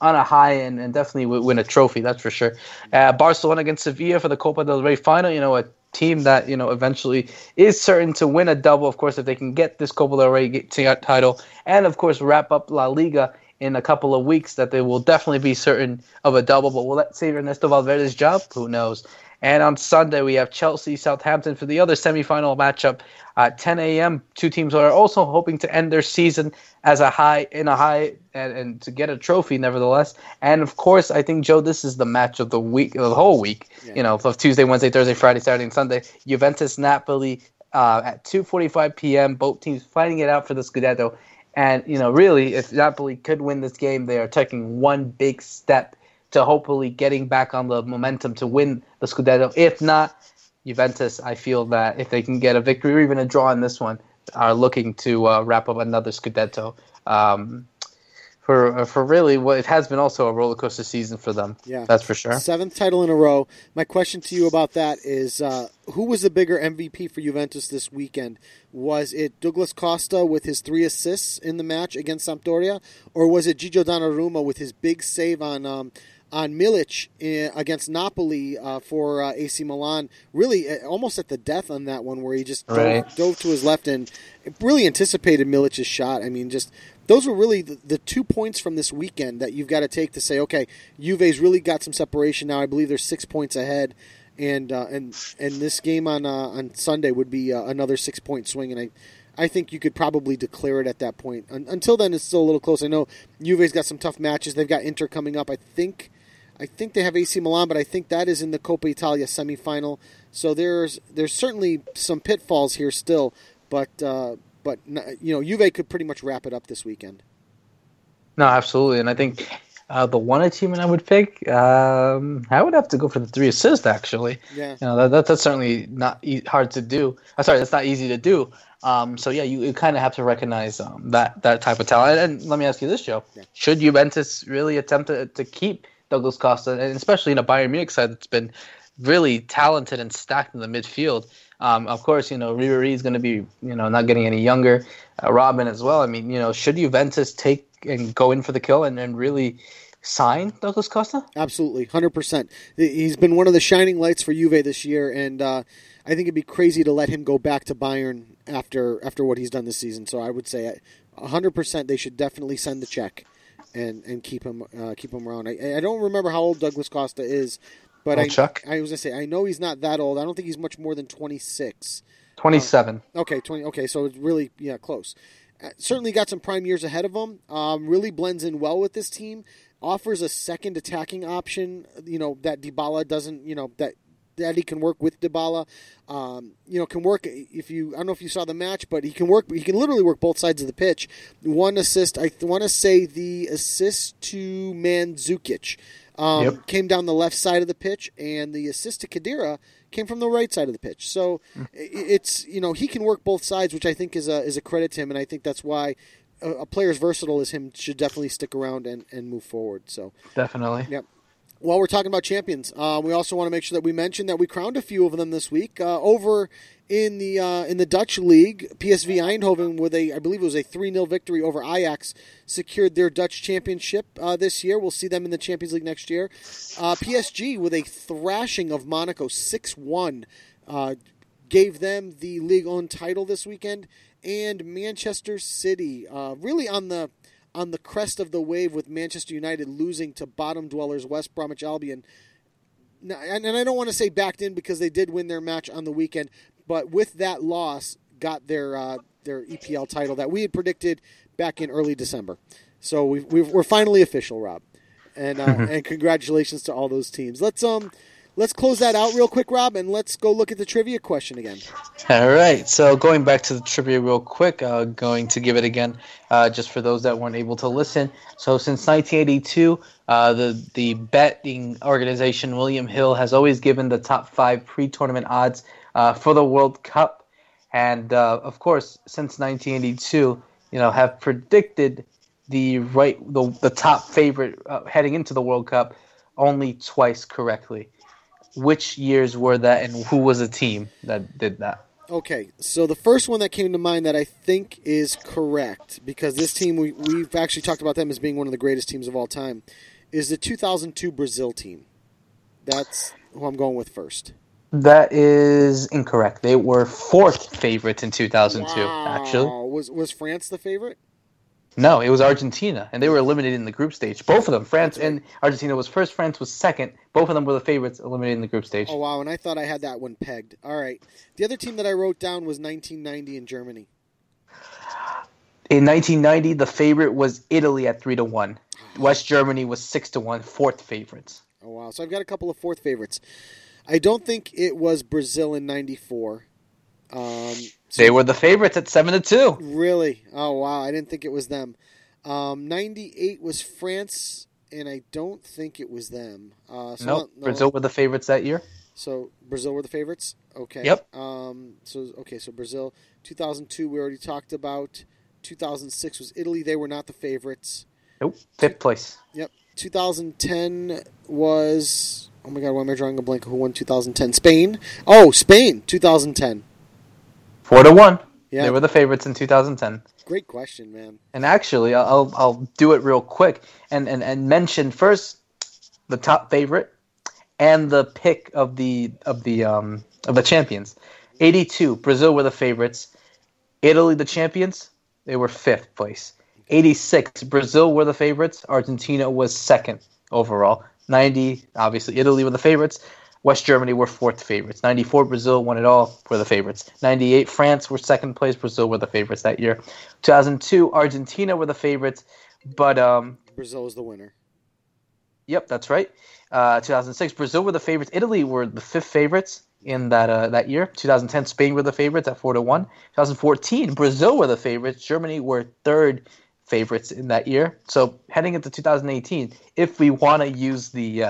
on a high and definitely win a trophy. That's for sure. Barcelona against Sevilla for the Copa del Rey final. A team that eventually is certain to win a double. Of course, if they can get this Copa del Rey title, and of course wrap up La Liga in a couple of weeks, that they will definitely be certain of a double. But will that save Ernesto Valverde's job? Who knows? And on Sunday, we have Chelsea-Southampton for the other semifinal matchup at 10 a.m. Two teams are also hoping to end their season as a high and to get a trophy, nevertheless. And of course, I think, Joe, this is the match of the week, of the whole week. Yeah. Of Tuesday, Wednesday, Thursday, Friday, Saturday, and Sunday. Juventus-Napoli at 2:45 p.m. Both teams fighting it out for the Scudetto. And really, if Napoli could win this game, they are taking one big step to hopefully getting back on the momentum to win the Scudetto. If not, Juventus, I feel that if they can get a victory or even a draw in this one, are looking to wrap up another Scudetto. For really what it has been also a roller coaster season for them. Yeah, that's for sure. 7th title in a row. My question to you about that is, who was the bigger MVP for Juventus this weekend? Was it Douglas Costa with his 3 assists in the match against Sampdoria, or was it Gigio Donnarumma with his big save on Milic against Napoli for AC Milan? Really, almost at the death on that one, where he just dove to his left and really anticipated Milic's shot. I mean, just those were really the 2 points from this weekend that you've got to take to say, okay, Juve's really got some separation now. I believe they're 6 points ahead, and this game on Sunday would be another 6-point swing, and I think you could probably declare it at that point. Until then, it's still a little close. I know Juve's got some tough matches. They've got Inter coming up. I think they have AC Milan, but I think that is in the Coppa Italia semifinal. So there's certainly some pitfalls here still, but Juve could pretty much wrap it up this weekend. No, absolutely, and I think the one achievement I would pick, I would have to go for the 3 assists. Actually, yeah, that's certainly not hard to do. That's not easy to do. So yeah, you kind of have to recognize that type of talent. And let me ask you this, Joe: should Juventus really attempt to keep Douglas Costa, and especially in a Bayern Munich side that's been really talented and stacked in the midfield? Of course, Ribéry is going to be, not getting any younger. Robin as well. I mean, should Juventus take and go in for the kill and really sign Douglas Costa? Absolutely, 100%. He's been one of the shining lights for Juve this year, and I think it'd be crazy to let him go back to Bayern after what he's done this season. So I would say 100% they should definitely send the check and keep him around. I don't remember how old Douglas Costa is, but I was going to say I know he's not that old. I don't think he's much more than 26. 27. Okay, 20. Okay, so it's really close. Certainly got some prime years ahead of him. Really blends in well with this team. Offers a second attacking option. That Dybala doesn't. That he can work with Dybala. Can work I don't know if you saw the match, but he can work. He can literally work both sides of the pitch. One assist. I want to say the assist to Mandzukic came down the left side of the pitch, and the assist to Khedira came from the right side of the pitch. So it's he can work both sides, which I think is a credit to him, and I think that's why a player as versatile as him should definitely stick around and move forward. So definitely, yep. While we're talking about champions, we also want to make sure that we mention that we crowned a few of them this week over in the Dutch league. PSV Eindhoven with I believe it was a 3-0 victory over Ajax, secured their Dutch championship this year. We'll see them in the Champions League next year. PSG with a thrashing of Monaco 6-1 gave them the Ligue 1 title this weekend, and Manchester City really on the crest of the wave with Manchester United losing to bottom dwellers West Bromwich Albion. And I don't want to say backed in because they did win their match on the weekend, but with that loss got their EPL title that we had predicted back in early December. So we're finally official, Rob. And and congratulations to all those teams. Let's close that out real quick, Rob, and let's go look at the trivia question again. All right. So going back to the trivia real quick, going to give it again just for those that weren't able to listen. So since 1982, the betting organization William Hill has always given the top 5 pre-tournament odds for the World Cup. And, of course, since 1982, have predicted the top favorite heading into the World Cup only twice correctly. Which years were that, and who was the team that did that? Okay, so the first one that came to mind that I think is correct, because this team, we've actually talked about them as being one of the greatest teams of all time, is the 2002 Brazil team. That's who I'm going with first. That is incorrect. They were 4th favorites in 2002, actually. Was France the favorite? No, it was Argentina, and they were eliminated in the group stage. Both of them, France and Argentina was first, France was second. Both of them were the favorites eliminated in the group stage. Oh, wow, and I thought I had that one pegged. All right. The other team that I wrote down was 1990 in Germany. In 1990, the favorite was Italy at 3-1. West Germany was 6-1, 4th favorites. Oh, wow. So I've got a couple of 4th favorites. I don't think it was Brazil in 94. They were the favorites at 7-2. Really? Oh, wow. I didn't think it was them. 98 was France, and I don't think it was them. No, Brazil were the favorites that year. So Brazil were the favorites? Okay. Yep. So Brazil. 2002 we already talked about. 2006 was Italy. They were not the favorites. Nope. 5th place. Yep. 2010 was... Oh, my God. Why am I drawing a blank? Who won 2010? Spain. Oh, Spain. 2010. 4-1. Yeah. They were the favorites in 2010. Great question, man. And actually, I'll do it real quick and mention first the top favorite and the pick of the champions. 82, Brazil were the favorites. Italy, the champions, they were 5th place. 86, Brazil were the favorites. Argentina was 2nd overall. 90, obviously, Italy were the favorites. West Germany were 4th favorites. 94, Brazil won it all, were the favorites. 98, France were 2nd place. Brazil were the favorites that year. 2002, Argentina were the favorites, but Brazil was the winner. Yep, that's right. 2006, Brazil were the favorites. Italy were the 5th favorites in that year. 2010, Spain were the favorites at 4-1. 2014, Brazil were the favorites. Germany were 3rd favorites in that year. So heading into 2018, if we want to use the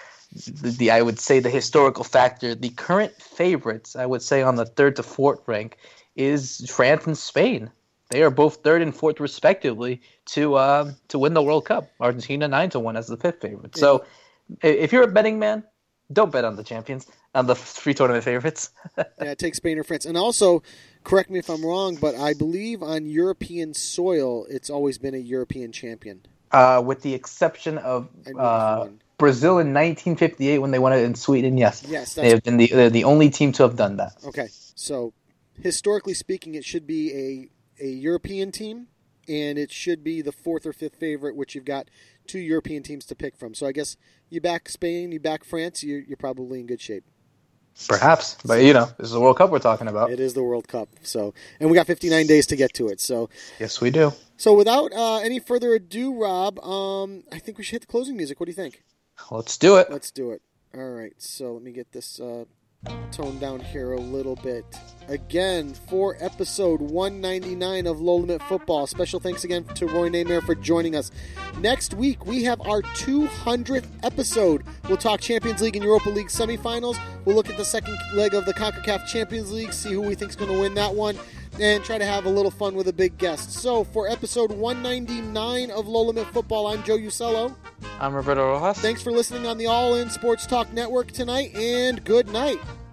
I would say the historical factor, the current favorites, I would say on the 3rd to 4th rank, is France and Spain. They are both 3rd and 4th respectively to win the World Cup. Argentina 9-1 as the 5th favorite. Yeah. So if you're a betting man, don't bet on the champions, on the free tournament favorites. Yeah, take Spain or France. And also, correct me if I'm wrong, but I believe on European soil, it's always been a European champion. With the exception of Brazil in 1958 when they won it in Sweden, yes. They have been the only team to have done that. Okay, so historically speaking, it should be a European team, and it should be the 4th or 5th favorite, which you've got 2 European teams to pick from. So I guess you back Spain, you back France, you're probably in good shape. Perhaps, but this is the World Cup we're talking about. It is the World Cup, and we got 59 days to get to it. So yes, we do. So without any further ado, Rob, I think we should hit the closing music. What do you think? Let's do it. Let's do it. All right, so let me get this toned down here a little bit. Again, for episode 199 of Low Limit Football. Special thanks again to Roy Namair for joining us. Next week, we have our 200th episode. We'll talk Champions League and Europa League semifinals. We'll look at the second leg of the CONCACAF Champions League, see who we think is going to win that one, and try to have a little fun with a big guest. So, for episode 199 of Low Limit Football, I'm Joe Usello. I'm Roberto Rojas. Thanks for listening on the All In Sports Talk Network tonight, and good night.